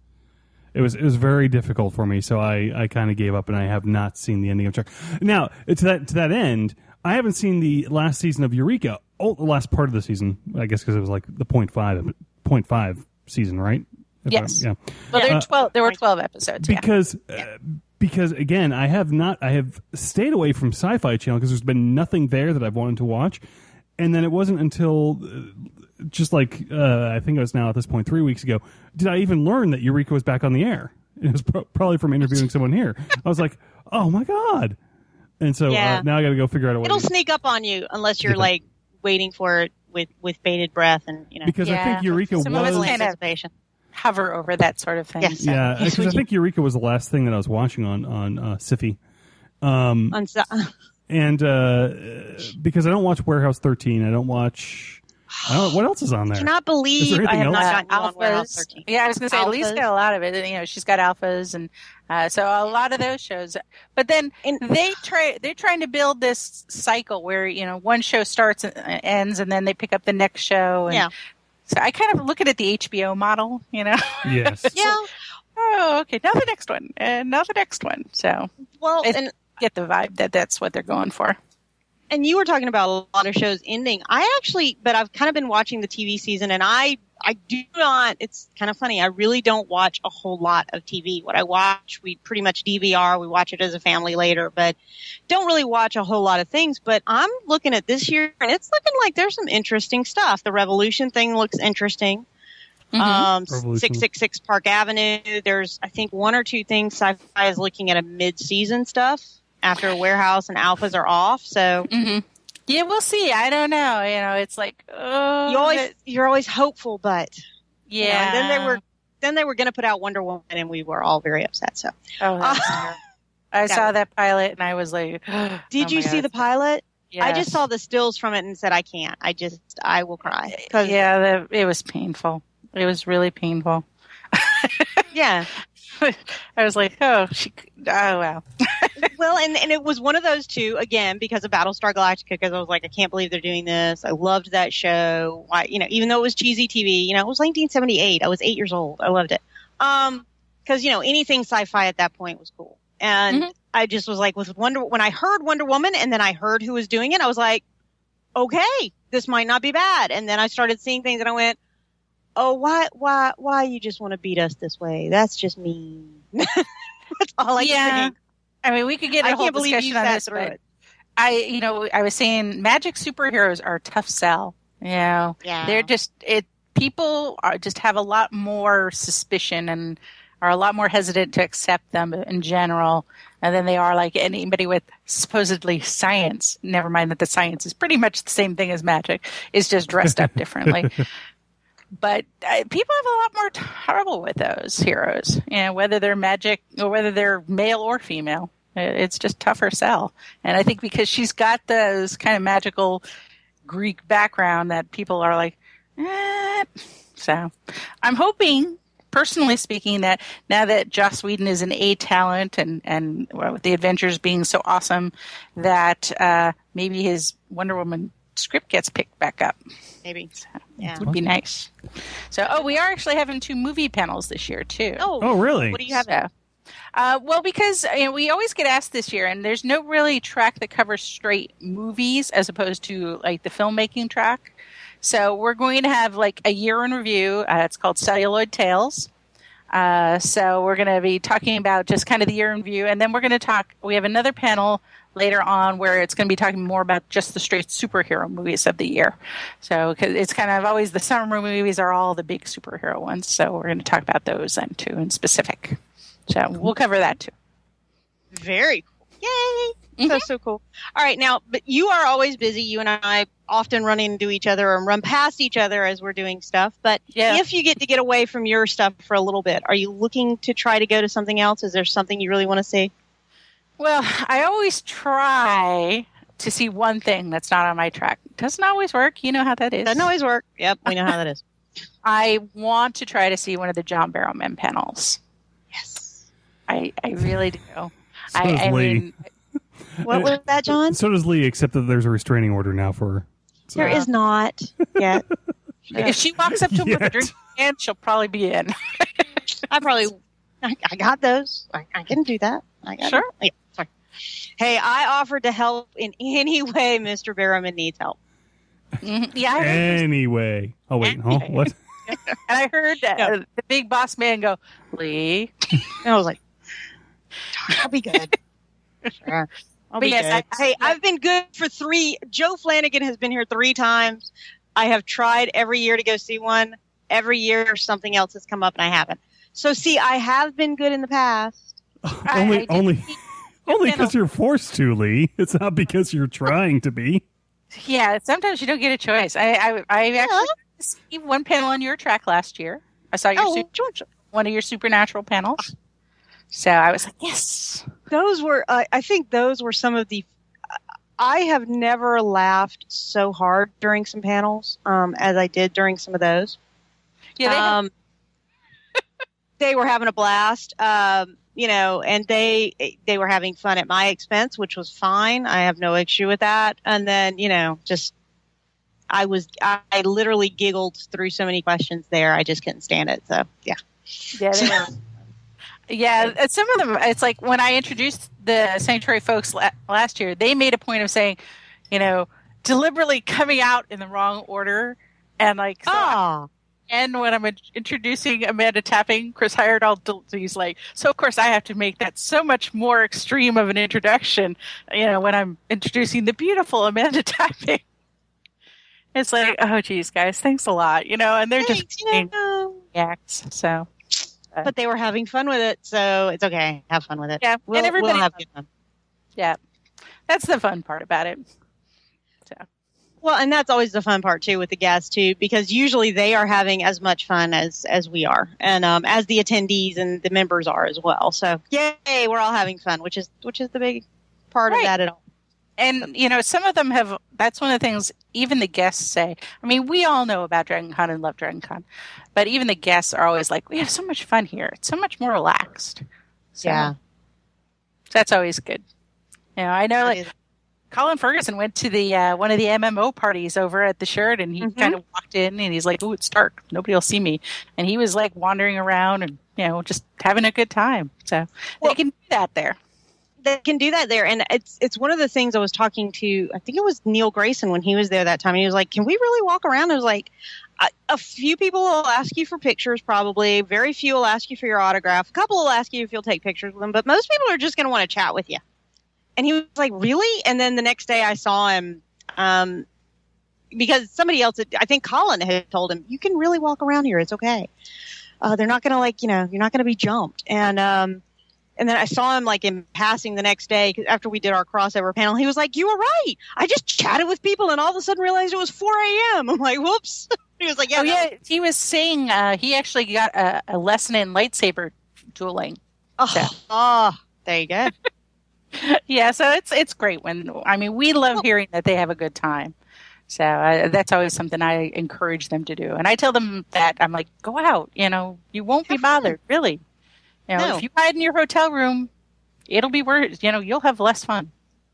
S6: It was it was very difficult for me, so I, I kind of gave up, and I have not seen the ending of Chuck. Now, to that to that end, I haven't seen the last season of Eureka. Oh, the last part of the season, I guess, because it was like the point five, point five season, right? If
S8: yes.
S6: I, yeah.
S8: Well, there,
S6: Uh,
S8: were twelve, there were twelve episodes.
S6: Because,
S8: yeah.
S6: uh, because again, I have not. I have stayed away from Sci-Fi Channel because there's been nothing there that I've wanted to watch, and then it wasn't until uh, just like uh, I think it was now at this point three weeks ago did I even learn that Eureka was back on the air. It was pro- probably from interviewing someone here. I was like, oh my God. And so
S7: Yeah.
S6: uh, now I got to go figure out a way.
S7: It'll
S6: to,
S7: sneak up on you unless you're
S6: Yeah.
S7: like waiting for it with, with bated breath and you know.
S6: because I
S8: Yeah.
S6: think Eureka
S8: Some of us
S6: was.
S8: kind of-
S7: anticipation.
S8: Hover over that sort of thing.
S7: Yes.
S8: So.
S6: Yeah,
S7: Yes,
S6: because
S7: we
S6: I
S7: do.
S6: think Eureka was the last thing that I was watching on on uh, Syfy. Um,
S7: On so-
S6: and uh, because I don't watch Warehouse thirteen, I don't watch. I don't, what else is on there?
S7: cannot
S6: Is
S7: believe
S6: there
S7: I have
S6: anything
S7: not
S6: else?
S7: gotten you on Warehouse
S8: Alphas.
S7: thirteen.
S8: Yeah, I was going to say, Lee's
S7: Alphas.
S8: got a lot of it. You know, she's got Alphas, and uh, so a lot of those shows. But then
S7: And-
S8: they try. They're trying to build this cycle where you know one show starts and ends, and then they pick up the next show. And
S7: Yeah.
S8: So I kind of look at it the H B O model. You know.
S6: Yes.
S7: Yeah.
S8: Oh, okay. Now the next one, and now the next one. So
S7: Well,
S8: I
S7: and
S8: get the vibe that that's what they're going for.
S7: and you were talking about a lot of shows ending. I actually, but I've kind of been watching the T V season, and I, I do not. It's kind of funny. I really don't watch a whole lot of T V. What I watch, we pretty much D V R. We watch it as a family later, but don't really watch a whole lot of things. But I'm looking at this year, and it's looking like there's some interesting stuff. The Revolution thing looks interesting.
S8: Mhm.
S7: Um,
S6: Revolution.
S7: six six six Park Avenue. There's, I think, one or two things. Sci-Fi is looking at a mid-season stuff after Warehouse and Alphas are off. So
S8: hmm Yeah, we'll see. I don't know. You know, it's like oh,
S7: you always
S8: that-
S7: you're always hopeful, but you know,
S8: yeah.
S7: and then they were then they were going to put out Wonder Woman, and we were all very upset. So
S8: Oh, that's
S7: Uh,
S8: terrible. I
S7: that
S8: saw
S7: was-
S8: that pilot and I was like,
S7: did
S8: oh
S7: you
S8: my
S7: see
S8: God.
S7: the pilot? I
S8: Yes.
S7: just saw the stills from it and said I can't. I just I will cry. 'Cause-
S8: Yeah, that, it was painful. It was really painful.
S7: yeah.
S8: I was like, oh, she, oh wow.
S7: Well, and, and it was one of those two, again, because of Battlestar Galactica, because I was like, I can't believe they're doing this. I loved that show. Why, you know, even though it was cheesy T V, you know, it was nineteen seventy-eight. I was eight years old. I loved it. Um, because, you know, anything sci-fi at that point was cool. And
S8: Mhm.
S7: I just was like, with Wonder, when I heard Wonder Woman and then I heard who was doing it, I was like, okay, this might not be bad. And then I started seeing things and I went, oh, why, why, why you just want to beat us this way? That's just mean. That's all I
S8: Yeah.
S7: can think.
S8: I mean, we could get a
S7: I
S8: whole
S7: can't believe you
S8: discussion on
S7: sat
S8: this,
S7: through
S8: but
S7: it.
S8: I, you know, I was saying magic superheroes are a tough sell. You know,
S7: Yeah.
S8: they're just, it, people are just have a lot more suspicion and are a lot more hesitant to accept them in general, and than they are like anybody with supposedly science. Never mind that the science is pretty much the same thing as magic. It's just dressed up differently. But uh, people have a lot more trouble with those heroes, you know, whether they're magic or whether they're male or female. It's just tougher sell. And I think because she's got those kind of magical Greek background that people are like, eh. So I'm hoping, personally speaking, that now that Joss Whedon is an A talent and, and well, with the Avengers being so awesome, that uh, maybe his Wonder Woman script gets picked back up.
S7: Maybe.
S8: So,
S7: Yeah.
S8: would be nice. So, oh, we are actually having two movie panels this year, too.
S7: Oh,
S6: Oh, really?
S7: What do you have?
S8: So, uh, well, because you know, we always get asked this year, and there's no really track that covers straight movies as opposed to like the filmmaking track. So we're going to have like a year in review. Uh, it's called Celluloid Tales. Uh, so we're going to be talking about just kind of the year in review, and then we're going to talk. We have another panel later on where it's going to be talking more about just the straight superhero movies of the year. So 'cause it's kind of always the summer movies are all the big superhero ones. So we're going to talk about those then too in specific. So we'll cover that too.
S7: Very cool. Yay. So, so cool. All right. Now, but you are always busy. You and I often run into each other and run past each other as we're doing stuff. But
S8: Yeah.
S7: if you get to get away from your stuff for a little bit, are you looking to try to go to something else? Is there something you really want to see?
S8: Well, I always try to see one thing that's not on my track. Doesn't always work. You know how that is.
S7: Doesn't always work. Yep. We know how that is.
S8: I want to try to see one of the John Barrowman panels.
S7: Yes.
S8: I, I really do.
S6: So
S8: I,
S6: does
S8: I
S6: Lee.
S8: mean,
S7: What was that, John?
S6: So does Lee, except that there's a restraining order now for her. So-
S7: There is not yet.
S8: if she walks up to him with a
S6: Yet.
S8: drink in hand, she'll probably be in.
S7: I probably, I, I got those. I, I can do that. I got
S8: Sure.
S7: it. Yeah, sorry. Hey, I offered to help in any way Mister Barrowman needs help.
S8: Mhm. Yeah, I heard,
S6: Anyway. Oh, wait. Huh?
S8: Anyway.
S6: What?
S8: and I heard uh,
S7: No.
S8: the big boss man go, Lee.
S7: And I was like, I'll be good. Sure. I'll
S8: But
S7: be
S8: yes,
S7: good.
S8: I-
S7: hey, I've been good for three. Joe Flanagan has been here three times. I have tried every year to go see one. Every year something else has come up and I haven't. So see, I have been good in the past.
S8: I-
S6: only
S8: I did
S6: only,
S8: see-
S6: only
S8: panel.
S6: because you're forced to, Lee. It's not because you're trying to be.
S8: Yeah, sometimes you don't get a choice. I I, I actually see one panel on your track last year. I saw your
S7: Oh,
S8: su-
S7: George,
S8: one of your supernatural panels. So I was like, yes.
S7: those were, uh, I think those were some of the, I have never laughed so hard during some panels um, as I did during some of those.
S8: Yeah, they have-
S7: um, they were having a blast, um, you know, and they they were having fun at my expense, which was fine. I have no issue with that. And then, you know, just I was I, I literally giggled through so many questions there. I just couldn't stand it. So yeah,
S8: yeah, they were. Yeah, uh, some of them. It's like when I introduced the Sanctuary folks la- last year, they made a point of saying, you know, deliberately coming out in the wrong order, and like, so
S7: oh,
S8: and when I'm in- introducing Amanda Tapping, Chris Heyerdahl, he's like, so of course I have to make that so much more extreme of an introduction, you know, when I'm introducing the beautiful Amanda Tapping. It's like, oh, geez, guys, thanks a lot, you know, and they're
S7: thanks,
S8: just
S7: you
S8: being
S7: know.
S8: acts, so.
S7: But they were having fun with it, so it's okay. Have fun with it.
S8: Yeah,
S7: we'll,
S8: and everybody
S7: we'll have
S8: loves
S7: good fun.
S8: Yeah, that's the fun part about it. So.
S7: Well, and that's always the fun part too with the guests too, because usually they are having as much fun as as we are, and um, as the attendees and the members are as well. So, yay, we're all having fun, which is which is the big part
S8: Right.
S7: of that at all.
S8: And, you know, some of them have, that's one of the things even the guests say. I mean, we all know about Dragon Con and love Dragon Con, but even the guests are always like, we have so much fun here. It's so much more relaxed. So,
S7: Yeah.
S8: that's always good. You know, I know,
S7: It
S8: like,
S7: is.
S8: Colin Ferguson went to the uh, one of the M M O parties over at the Sheraton. He
S7: Mhm.
S8: kind of walked in and he's like, "Oh, it's dark. Nobody will see me." And he was like wandering around and, you know, just having a good time. So
S7: Well-
S8: they can do that there.
S7: They can do that there, and it's it's one of the things I was talking to. I think it was Neil Grayson when he was there that time. And he was like, "Can we really walk around?" I was like, a, "A few people will ask you for pictures, probably. Very few will ask you for your autograph. A couple will ask you if you'll take pictures with them, but most people are just going to want to chat with you." And he was like, "Really?" And then the next day, I saw him um, because somebody else, had, I think Colin had told him, "You can really walk around here. It's okay." uh, they're not going to like, you know, you're not going to be jumped. And, um, and then I saw him like in passing the next day 'cause after we did our crossover panel. He was like, "You were right. I just chatted with people and all of a sudden realized it was four a.m." I'm like, "Whoops." He was like, "Yeah,
S8: Oh,
S7: no."
S8: yeah. He was saying uh, he actually got a, a lesson in lightsaber dueling.
S7: Oh,
S8: So.
S7: oh, there you go.
S8: Yeah, so it's it's great when I mean we love hearing that they have a good time. So uh, that's always something I encourage them to do, and I tell them that I'm like, go out, you know, you won't be
S7: Have fun.
S8: bothered, really. You know,
S7: No.
S8: if you hide in your hotel room, it'll be worse. You know, you'll have less fun.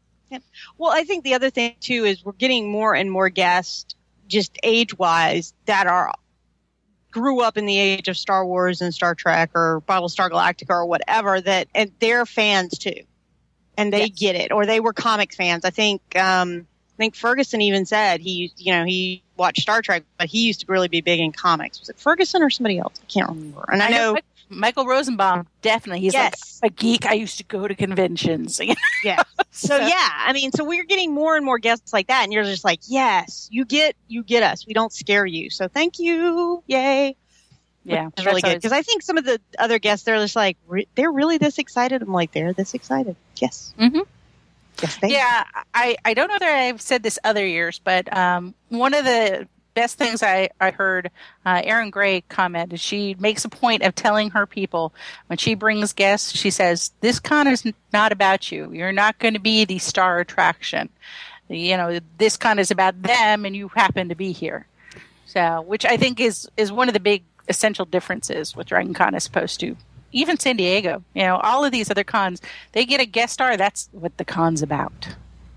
S7: Well, I think the other thing too is we're getting more and more guests, just age-wise, that are grew up in the age of Star Wars and Star Trek or Battlestar Galactica or whatever. That and they're fans too, and they
S8: Yes.
S7: get it, or they were comic fans. I think um, I think Ferguson even said he, you know, he watched Star Trek, but he used to really be big in comics. Was it Ferguson or somebody else? I can't remember. And I know.
S8: Mike- Michael Rosenbaum, definitely. He's
S7: Yes.
S8: like a geek. I used to go to conventions.
S7: Yeah. So yeah, I mean, so we're getting more and more guests like that, and you're just like, yes, you get, you get us. We don't scare you. So thank you, yay.
S8: Yeah,
S7: It's really
S8: that's
S7: good because I think some of the other guests they're just like, re- they're really this excited. I'm like, they're this excited. Yes.
S8: Mhm.
S7: Yes, they.
S8: Yeah, I, I don't know that I've said this other years, but um, one of the best things I, I heard uh, Erin Gray comment is she makes a point of telling her people when she brings guests, she says, this con is not about you. You're not going to be the star attraction. You know, this con is about them and you happen to be here. So, which I think is, is one of the big essential differences with Dragon Con as opposed to even San Diego. You know, all of these other cons, they get a guest star. That's what the con's about.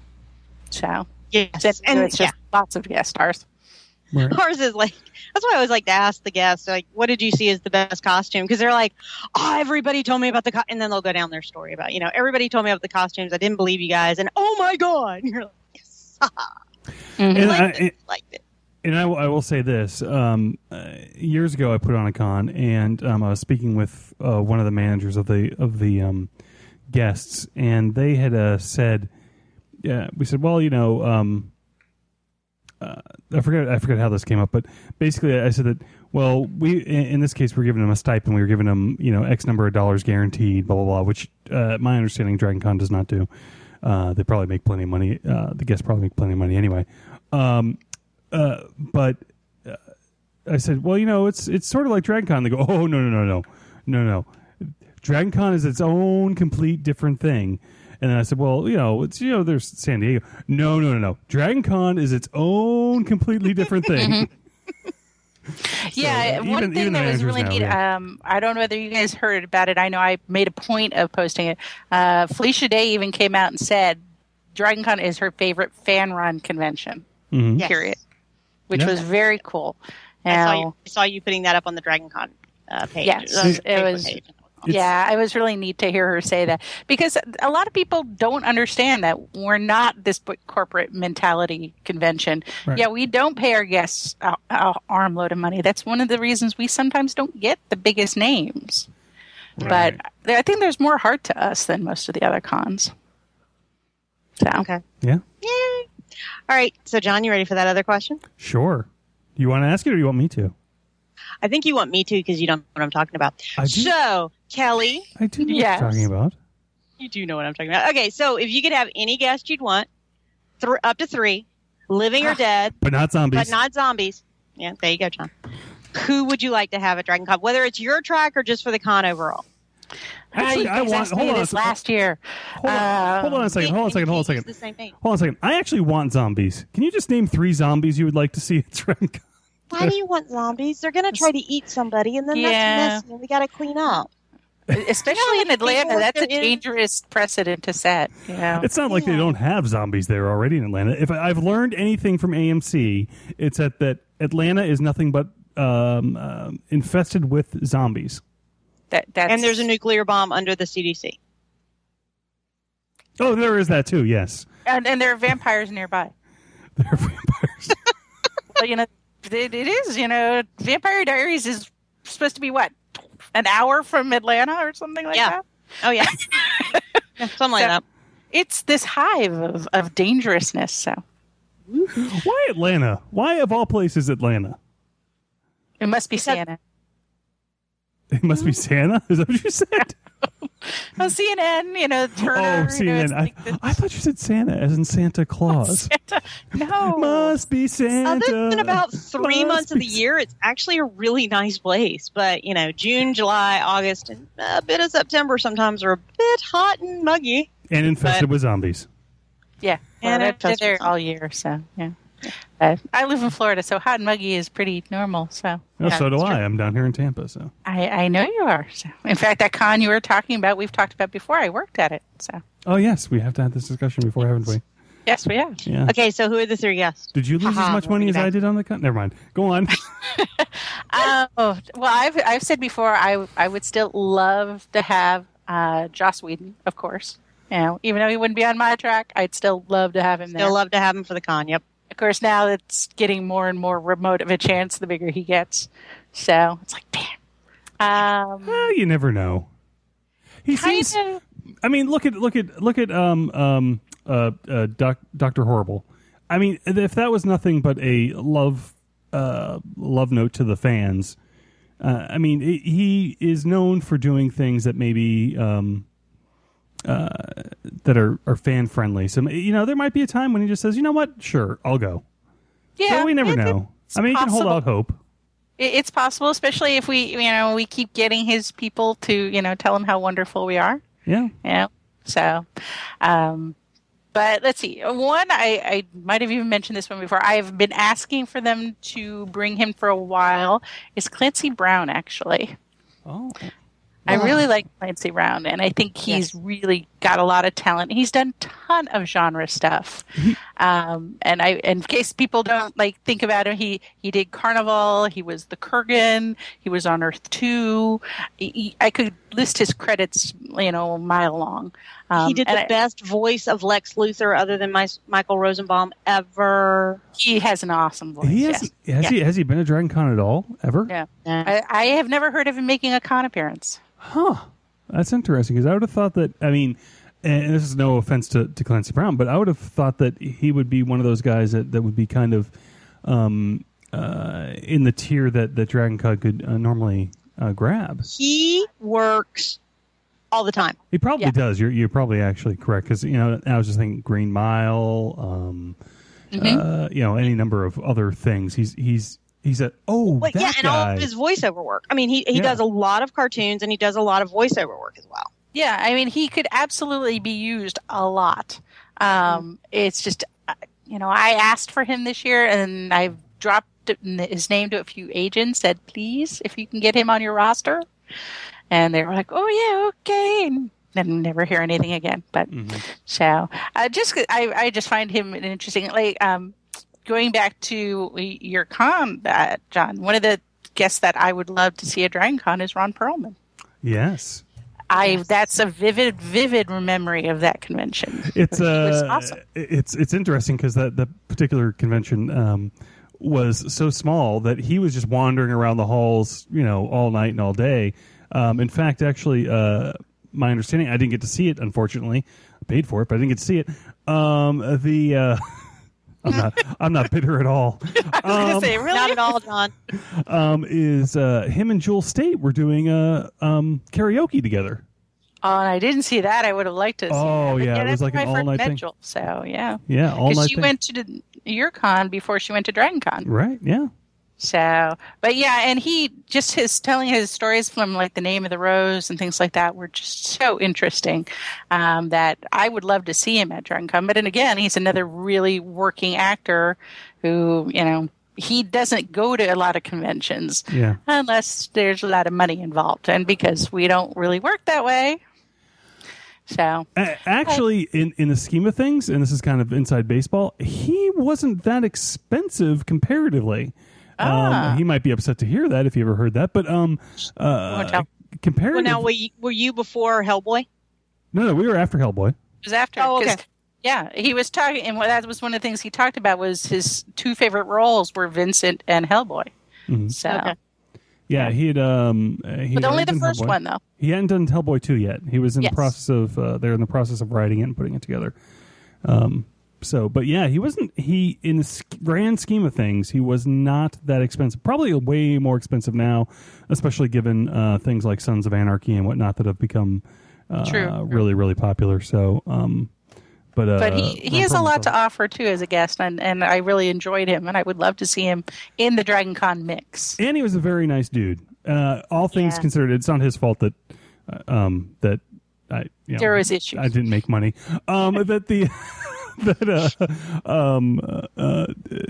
S8: So,
S7: Yes.
S8: San Diego,
S7: And
S8: it's just lots of guest stars.
S6: Right.
S7: ours is like, that's why I always like to ask the guests, like, what did you see as the best costume? Because they're like, oh, everybody told me about the, co-, and then they'll go down their story about, you know, everybody told me about the costumes. I didn't believe you guys, and oh my god, and you're like, yes,
S6: And
S7: I
S6: I,
S7: liked it, liked it.
S6: And I, will- I will say this: um, uh, years ago, I put on a con, and um, I was speaking with uh, one of the managers of the of the um, guests, and they had uh, said, "Yeah." We said, "Well, you know, um, uh, I forget I forget how this came up, but basically, I said that, well, we in, in this case, we're giving them a stipend. We were giving them, you know, X number of dollars guaranteed, blah blah blah. Which uh, my understanding, Dragon Con does not do. Uh, they probably make plenty of money. Uh, the guests probably make plenty of money anyway." Um, Uh, but uh, I said, well, you know, it's it's sort of like Dragon Con. They go, oh, no, no, no, no, no, no. Dragon Con is its own complete different thing. And then I said, well, you know, it's, you know, there's San Diego. No, no, no, no. Dragon Con is its own completely different thing.
S8: Yeah,
S6: So,
S8: one
S6: even-
S8: thing
S6: even the
S8: that was
S6: managers
S8: really
S6: now,
S8: neat.
S6: yeah.
S8: Um, I don't know whether you guys heard about it. I know I made a point of posting it. Uh, Felicia Day even came out and said Dragon Con is her favorite fan run convention.
S6: Mhm.
S7: Yes.
S8: Period. Which
S6: Yeah.
S8: was very cool.
S7: I saw,
S8: Now-
S7: you, I saw you putting that up on the Dragon Con uh, page.
S8: Yes,
S7: uh,
S8: it
S7: Facebook
S8: was-
S7: page.
S6: It's-
S8: Yeah, it was really neat to hear her say that because a lot of people don't understand that we're not this b- corporate mentality convention.
S6: Right.
S8: Yeah, we don't pay our guests a, a armload of money. That's one of the reasons we sometimes don't get the biggest names.
S6: Right.
S8: But I think there's more heart to us than most of the other cons. So
S7: Okay.
S6: Yeah,
S7: Yay. All right. So, John, you ready for that other question?
S6: sure. You want to ask it or you want me to?
S7: I think you want me to because you don't know what I'm talking about.
S6: I do.
S7: So, Kelly,
S6: I do know
S8: Yes.
S6: what you're talking about.
S7: you do know what I'm talking about. Okay. So, if you could have any guest you'd want, th- up to three, living or dead,
S6: But not zombies.
S7: but not zombies. Yeah, there you go, John. Who would you like to have at Dragon Con, whether it's your track or just for the con overall?
S6: Actually,
S8: Uh,
S6: I
S8: you guys
S6: want.
S8: asked me
S6: Hold on. a
S8: this
S6: sec-
S8: last year.
S6: Hold on,
S8: Uh,
S6: hold on a second. Hold on a second. Hold on a second.
S7: It's the same thing.
S6: Hold on a second. I actually want zombies. Can you just name three zombies you would like to see at Dragon Con?
S7: Why do you want zombies? They're going to try to eat somebody, and then
S8: Yeah.
S7: that's messy, and we got to clean up.
S8: Especially in Atlanta,
S7: people
S8: that's a
S7: there is-
S8: dangerous precedent to set. You know?
S6: It's not like they
S7: Yeah.
S6: don't have zombies there already in Atlanta. If I, I've learned anything from A M C, it's that, that Atlanta is nothing but um, um infested with zombies.
S8: That, that's,
S7: And there's a nuclear bomb under the C D C.
S6: Oh, there is that too. Yes,
S8: and, and there are vampires nearby.
S6: they're vampires.
S8: But, you know, it, it is, you know, Vampire Diaries is supposed to be what, an hour from Atlanta or something like
S7: Yeah.
S8: that?
S7: Oh, yeah. Yeah, something like
S8: So-
S7: that.
S8: It's this hive of, of dangerousness. So
S6: Why Atlanta? Why of all places Atlanta?
S8: it must be
S7: Because-
S8: Santa.
S6: It must be Santa? Is that what you said?
S8: Oh, C N N, you know, Turner.
S6: Oh, C N N.
S8: You know, it's
S6: I,
S8: like the-
S6: I thought you said Santa, as in Santa Claus.
S8: Santa. No.
S6: Must be Santa.
S7: Other than about three
S6: Must
S7: months of
S6: be
S7: the year, it's actually a really nice place. But, you know, June, July, August, and a bit of September sometimes are a bit hot and muggy.
S6: And infested
S7: But-
S6: with zombies.
S8: Yeah.
S7: And
S8: And
S7: I
S8: I've been
S7: touched
S8: there
S7: with
S8: all year, so, yeah. Uh, I live in Florida, so hot and muggy is pretty normal. So,
S6: Oh,
S8: yeah,
S6: so do
S8: it's
S6: I.
S8: true.
S6: I'm down here in Tampa, so.
S8: I, I know you are. So. In fact, that con you were talking about, we've talked about before. I worked at it. So,
S6: Oh, yes. We have to have this discussion before, haven't we?
S8: yes, we have.
S6: Yeah.
S7: Okay, so who are the three guests?
S6: Did you lose as
S7: Haha,
S6: much money as
S7: bring it
S6: I
S7: back.
S6: did on the con? Never mind. Go on.
S8: Oh, well, I've I've said before, I I would still love to have uh, Joss Whedon, of course. You know, even though he wouldn't be on my track, I'd still love to have him there.
S7: Still love to have him for the con, yep.
S8: Of course, now it's getting more and more remote of a chance the bigger he gets. So it's like, damn. Um,
S6: Well, you never know. He
S8: kind
S6: seems.
S8: of.
S6: I mean, look at look at look at um um uh, uh Doc, Doctor Horrible. I mean, if that was nothing but a love uh love note to the fans, uh, I mean, it, he is known for doing things that maybe um uh that are are fan friendly. So you know, there might be a time when he just says, you know what, sure, I'll go.
S8: Yeah,
S6: So we never
S8: it-
S6: know.
S8: it's
S6: I mean, you can hold
S8: possible.
S6: out hope.
S8: It- It's possible, especially if we, you know, we keep getting his people to, you know, tell him how wonderful we are.
S6: Yeah.
S8: You know, so, um, but let's see. One, I, I might have even mentioned this one before. I've been asking for them to bring him for a while. Is Clancy Brown, actually.
S6: Oh.
S8: I really like Clancy Brown, and I think he's
S7: Yes.
S8: really got a lot of talent. He's done a ton of genre stuff. um, and I, in case people don't like think about him, he he did Carnival. He was the Kurgan. He was on Earth Two. He, he- I could list his credits, you know, a mile long. Um,
S7: he did
S8: and
S7: the
S8: I-
S7: best voice of Lex Luthor other than my, Michael Rosenbaum ever.
S8: He has an awesome voice.
S6: He
S8: yes.
S6: has has
S8: Yeah.
S6: he has he been a Dragon Con at all ever?
S8: Yeah.
S7: Nah.
S8: I, I have never heard of him making a con appearance.
S6: Huh. That's interesting because I would have thought that, I mean, and this is no offense to, to Clancy Brown, but I would have thought that he would be one of those guys that, that would be kind of um, uh, in the tier that, that Dragon Con could uh, normally uh, grab.
S7: He works all the time.
S6: He probably
S8: Yeah.
S6: does. You're, you're probably actually correct because, you know, I was just thinking Green Mile, um,
S8: Mm-hmm.
S6: uh, you know, any number of other things. He's, he's, he's a, oh,
S7: But
S6: that
S7: yeah, and
S6: guy.
S7: all of his voiceover work. I mean, he, he
S6: Yeah.
S7: does a lot of cartoons and he does a lot of voiceover work as well.
S8: Yeah, I mean, he could absolutely be used a lot. Um, it's just, uh, you know, I asked for him this year, and I've dropped his name to a few agents, said, please, if you can get him on your roster. And they were like, oh, yeah, okay. And then never hear anything again. But so, uh, just, I, I just find him an interesting, like, um, going back to your con, uh, John, one of the guests that I would love to see at Dragon Con is Ron Perlman.
S6: Yes.
S8: I that's a vivid, vivid memory of that convention.
S6: It's
S8: He was
S6: uh,
S8: awesome.
S6: it's it's interesting because that that particular convention um, was so small that he was just wandering around the halls, you know, all night and all day. Um, in fact, actually, uh, my understanding, I didn't get to see it. Unfortunately, I paid for it, but I didn't get to see it. Um, the uh, I'm not I'm not bitter at all.
S8: I was gonna say, really?
S7: Not at all, John.
S6: Um, is uh, him and Jewel State were doing a um, karaoke together.
S8: Oh, and I didn't see that. I would have liked to. See
S6: Oh,
S8: that. But
S6: yeah, it was
S8: that's
S6: like
S8: where
S6: an
S8: I first
S6: all-night
S8: met
S6: thing.
S8: Joel, so yeah,
S6: Yeah, all
S8: because
S6: night
S8: she
S6: thing.
S8: went to your con before she went to Dragon Con.
S6: Right? Yeah.
S8: So, but yeah, and he just his telling his stories from like the Name of the Rose and things like that were just so interesting um, that I would love to see him at Dragon Con. But then again, he's another really working actor who, you know, he doesn't go to a lot of conventions
S6: Yeah.
S8: unless there's a lot of money involved, and because we don't really work that way. So,
S6: A- Actually, in, in the scheme of things, and this is kind of inside baseball, he wasn't that expensive comparatively.
S8: Ah.
S6: Um, he might be upset to hear that if you ever heard that, but um, uh,
S8: Won't tell.
S6: comparative.
S7: Well, now, were you, were you before Hellboy?
S6: no, no, we were after Hellboy.
S8: it was after.
S7: Oh,
S8: 'cause,
S7: okay.
S8: Yeah, he was talking, and that was one of the things he talked about was his two favorite roles were Vincent and Hellboy.
S6: Mhm.
S8: So,
S7: Okay.
S6: Yeah, he had. Um, uh, he
S8: but
S6: had
S8: only the
S6: done
S8: first
S6: Hellboy.
S8: one though.
S6: He hadn't done Hellboy two yet. He was in
S8: Yes.
S6: the process of. Uh, they're in the process of writing it and putting it together. Um, so, but yeah, he wasn't. He in the sch- grand scheme of things, he was not that expensive. Probably way more expensive now, especially given uh, things like Sons of Anarchy and whatnot that have become uh,
S8: True.
S6: really, really popular. So, um, but uh,
S8: But he, he has a lot to offer too as a guest, and, and I really enjoyed him, and I would love to see him in the Dragon Con mix.
S6: And he was a very nice dude. Uh, all things
S8: Yeah.
S6: considered, it's not his fault that uh, um, that I you know,
S8: There was issues.
S6: I didn't make money. Um, that the that uh, um, uh, uh,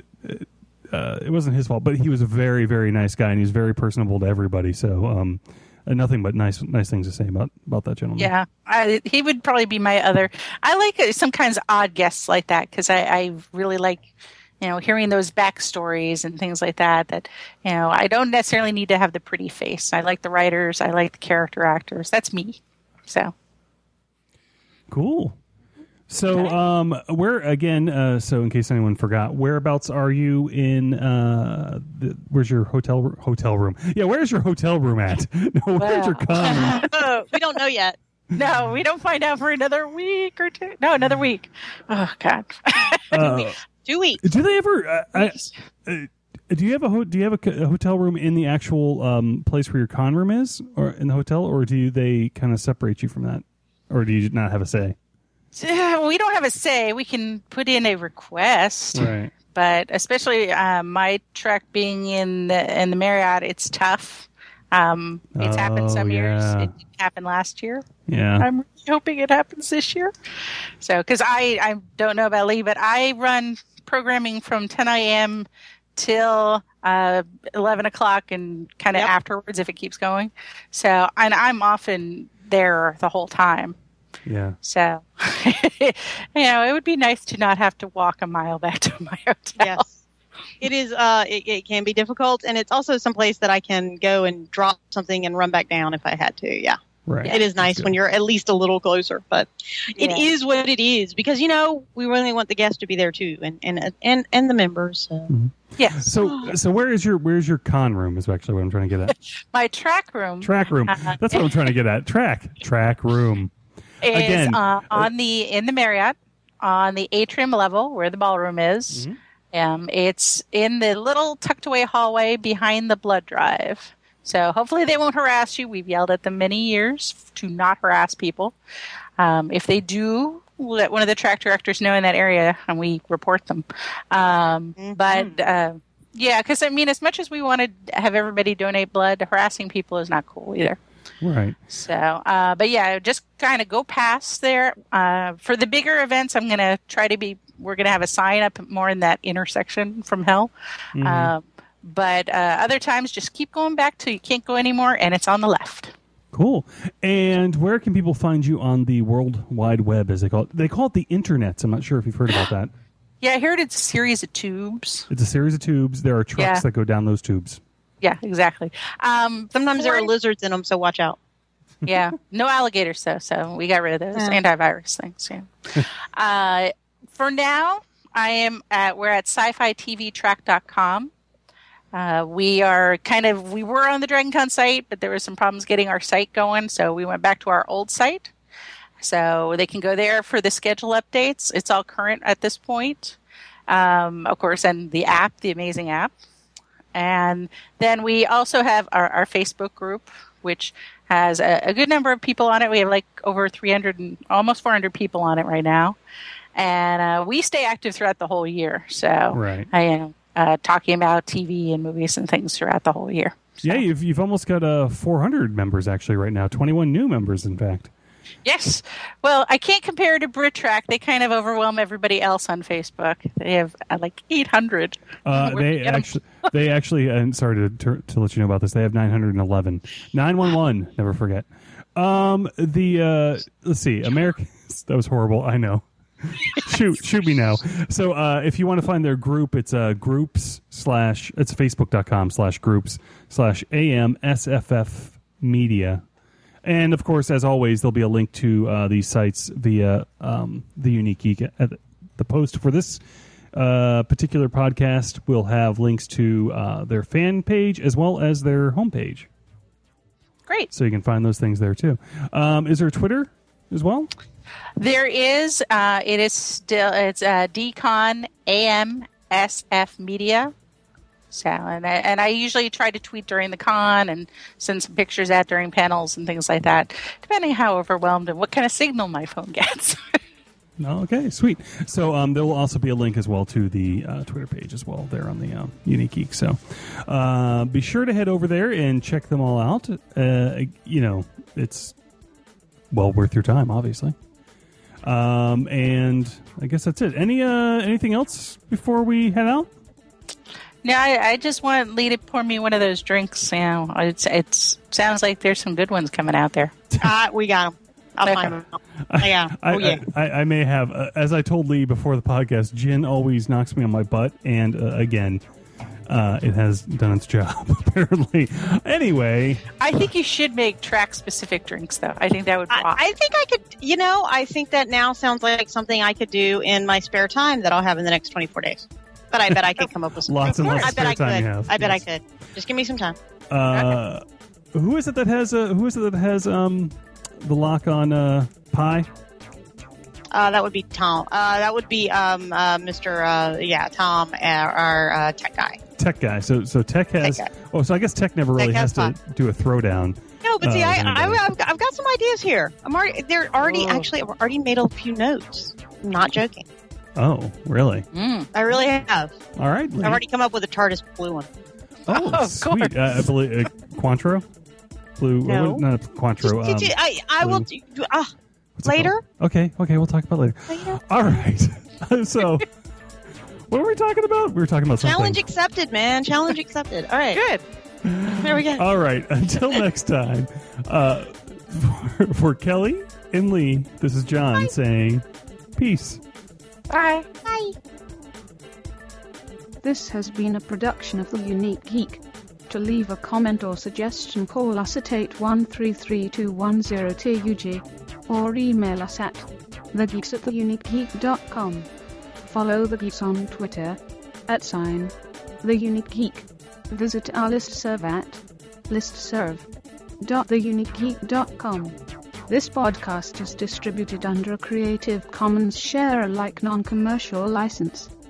S6: uh, it wasn't his fault, but he was a very very nice guy, and he was very personable to everybody. So um, uh, nothing but nice nice things to say about about that gentleman.
S8: Yeah, I, he would probably be my other. I like uh, some kinds of odd guests like that because I, I really like, you know, hearing those backstories and things like that. That, you know, I don't necessarily need to have the pretty face. I like the writers. I like the character actors. That's me. So
S6: Cool. So, um, where again? Uh, so, in case anyone forgot, whereabouts are you in? Uh, the, where's your hotel hotel room? Yeah, where's your hotel room at? No, where's your con room?
S7: Oh, we don't know yet.
S8: no, we don't find out for another week or two. No, another week. Oh God.
S6: Uh,
S7: Two weeks.
S6: do they ever? Uh, I, uh, do you have a ho- do you have a, co- a hotel room in the actual um, place where your con room is, or in the hotel, or do they kind of separate you from that, or do you not have a say?
S8: Uh, we don't have a say. We can put in a request,
S6: Right.
S8: but especially um, my truck being in the in the Marriott, it's tough. Um, it's
S6: Oh,
S8: happened some years.
S6: yeah.
S8: It didn't happen last year.
S6: Yeah.
S8: I'm really hoping it happens this year. So, because I I don't know about Lee, but I run programming from ten a.m. till uh, eleven o'clock and kind of
S7: Yep.
S8: afterwards if it keeps going. So, and I'm often there the whole time.
S6: Yeah.
S8: So, you know, it would be nice to not have to walk a mile back to my hotel.
S7: Yes. It is. Uh, it, it can be difficult, and it's also someplace that I can go and drop something and run back down if I had to. Yeah,
S6: Right.
S7: it is nice
S6: That's
S7: when
S6: good.
S7: you're at least a little closer. But it
S8: Yeah.
S7: is what it is because you know we really want the guests to be there too, and and and, and the members. So.
S8: Yes.
S6: So, so where is your where's your con room? Is actually what I'm trying to get at.
S8: My track room
S6: Track room.
S8: Uh,
S6: That's what I'm trying to get at. Track. Track room.
S8: is
S6: again,
S8: uh, on the in the Marriott on the atrium level where the ballroom is.
S6: Mm-hmm.
S8: Um, it's in the little tucked away hallway behind the blood drive. So hopefully they won't harass you. We've yelled at them many years to not harass people. Um, if they do, let one of the track directors know in that area, and we report them. Um,
S7: Mhm.
S8: But uh, yeah, because I mean, as much as we want to have everybody donate blood, harassing people is not cool either.
S6: Right.
S8: So, uh, but yeah, just kind of go past there. Uh, for the bigger events, I'm going to try to be, we're going to have a sign up more in that intersection from hell.
S6: Mhm.
S8: Um, but uh, other times, just keep going back till you can't go anymore, and it's on the left.
S6: Cool. And where can people find you on the World Wide Web, as they call it? They call it the Internet. I'm not sure if you've heard about that.
S8: Yeah, I heard it's a series of tubes.
S6: It's a series of tubes. There are trucks
S8: Yeah.
S6: that go down those tubes.
S8: Yeah, exactly. Um,
S7: Sometimes there are
S8: for-
S7: lizards in them, so watch out.
S8: Yeah, no alligators though, so we got rid of those
S7: Yeah.
S8: antivirus things. Yeah. uh, for now, I am at we're at sci fi T V track dot com. Uh, we are kind of we were on the DragonCon site, but there were some problems getting our site going, so we went back to our old site. So they can go there for the schedule updates. It's all current at this point, um, of course, and the app, the amazing app. And then we also have our, our Facebook group, which has a, a good number of people on it. We have like over three hundred, and almost four hundred people on it right now. And uh, we stay active throughout the whole year. So
S6: Right.
S8: I am uh, talking about T V and movies and things throughout the whole year. So,
S6: Yeah, you've you've almost got uh, four hundred members actually right now. twenty-one new members, in fact.
S8: Yes. Well, I can't compare to BritTrack. They kind of overwhelm everybody else on Facebook. They have uh, like eight hundred.
S6: Uh,
S8: Where'd
S6: they
S8: you get 'em?
S6: actually, they actually, and sorry to, to to let you know about this. They have nine hundred eleven. nine one one. Never forget. Um, the uh, let's see, Americans. That was horrible. I know. shoot, shoot me now. So, uh, if you want to find their group, it's uh, groups slash. It's facebook dot com slash groups slash A M S F F media. And, of course, as always, there'll be a link to uh, these sites via um, the Unique Geek. At the post for this uh, particular podcast will have links to uh, their fan page as well as their homepage.
S8: Great.
S6: So you can find those things there, too. Um, is there a Twitter as well?
S8: There is. Uh, it is still. It's uh, D CON A M S F Media. So, and I, and I usually try to tweet during the con and send some pictures out during panels and things like that, depending how overwhelmed and what kind of signal my phone gets.
S6: Okay, sweet. So um, there will also be a link as well to the uh, Twitter page as well there on the um, Unique Geek. So uh, be sure to head over there and check them all out. Uh, you know, it's well worth your time, obviously. Um, and I guess that's it. Any uh, anything else before we head out?
S8: No, I, I just want Lee to pour me one of those drinks. You know, it's it's sounds like there's some good ones coming out there.
S7: Uh, we got them. I'll
S8: Okay.
S7: find them. Yeah.
S6: I,
S7: Oh, yeah.
S6: I, I, I may have, uh, as I told Lee before the podcast, gin always knocks me on my butt, and uh, again, uh, it has done its job, apparently. Anyway.
S8: I think you should make track-specific drinks, though. I think that would rock.
S7: I, I think I could, you know, I think that now sounds like something I could do in my spare time that I'll have in the next twenty-four days. But I bet I could come up with some.
S6: Lots and lots
S7: I
S6: of
S7: bet I
S6: spare time
S7: could.
S6: you have,
S7: I bet
S6: yes.
S7: I could. Just give me some time.
S6: Uh, who is it that has, uh, who is it that has um, the lock on uh, Pi?
S7: Uh, that would be Tom. Uh, that would be um, uh, Mister Uh, yeah, Tom, our, our uh, tech guy.
S6: Tech guy. So so Tech has.
S7: Tech guy.
S6: Oh, so I guess Tech never really
S7: Tech
S6: has
S7: has
S6: to do a throwdown.
S7: No, but see,
S6: uh,
S7: I,
S6: with
S7: I,
S6: anybody.
S7: I've, I've got some ideas here. I'm already. They're already
S8: Oh.
S7: actually. I've already made a few notes. I'm not joking.
S6: Oh, really?
S8: Mm.
S7: I really have.
S6: All right. Lee.
S7: I've already come up with a TARDIS blue one.
S6: Oh,
S8: Of
S6: sweet.
S8: course.
S6: Uh, I believe uh, Cointreau? Blue?
S7: No.
S6: uh, not Cointreau.
S7: Just-
S6: Um,
S7: just- I, I will.
S6: blue.
S7: do- Uh,
S6: what's it
S7: later.
S6: called? Okay, okay. We'll talk about it later.
S7: Later.
S6: All right. So, what were we talking about? We were talking about something.
S7: Challenge accepted, man. Challenge accepted. All right.
S8: Good.
S7: There we go.
S6: All right. Until next time, uh, for, for Kelly and Lee, this is John saying peace.
S8: Bye.
S7: Bye.
S5: This has been a production of The Unique Geek. To leave a comment or suggestion, call us at eight one three three two one zero T U G or email us at thegeeks at theuniquegeek dot com. Follow The Geeks on Twitter at sign The Unique Geek. Visit our listserv at listserv dot the unique geek dot com. This podcast is distributed under a Creative Commons Share-alike non-commercial license.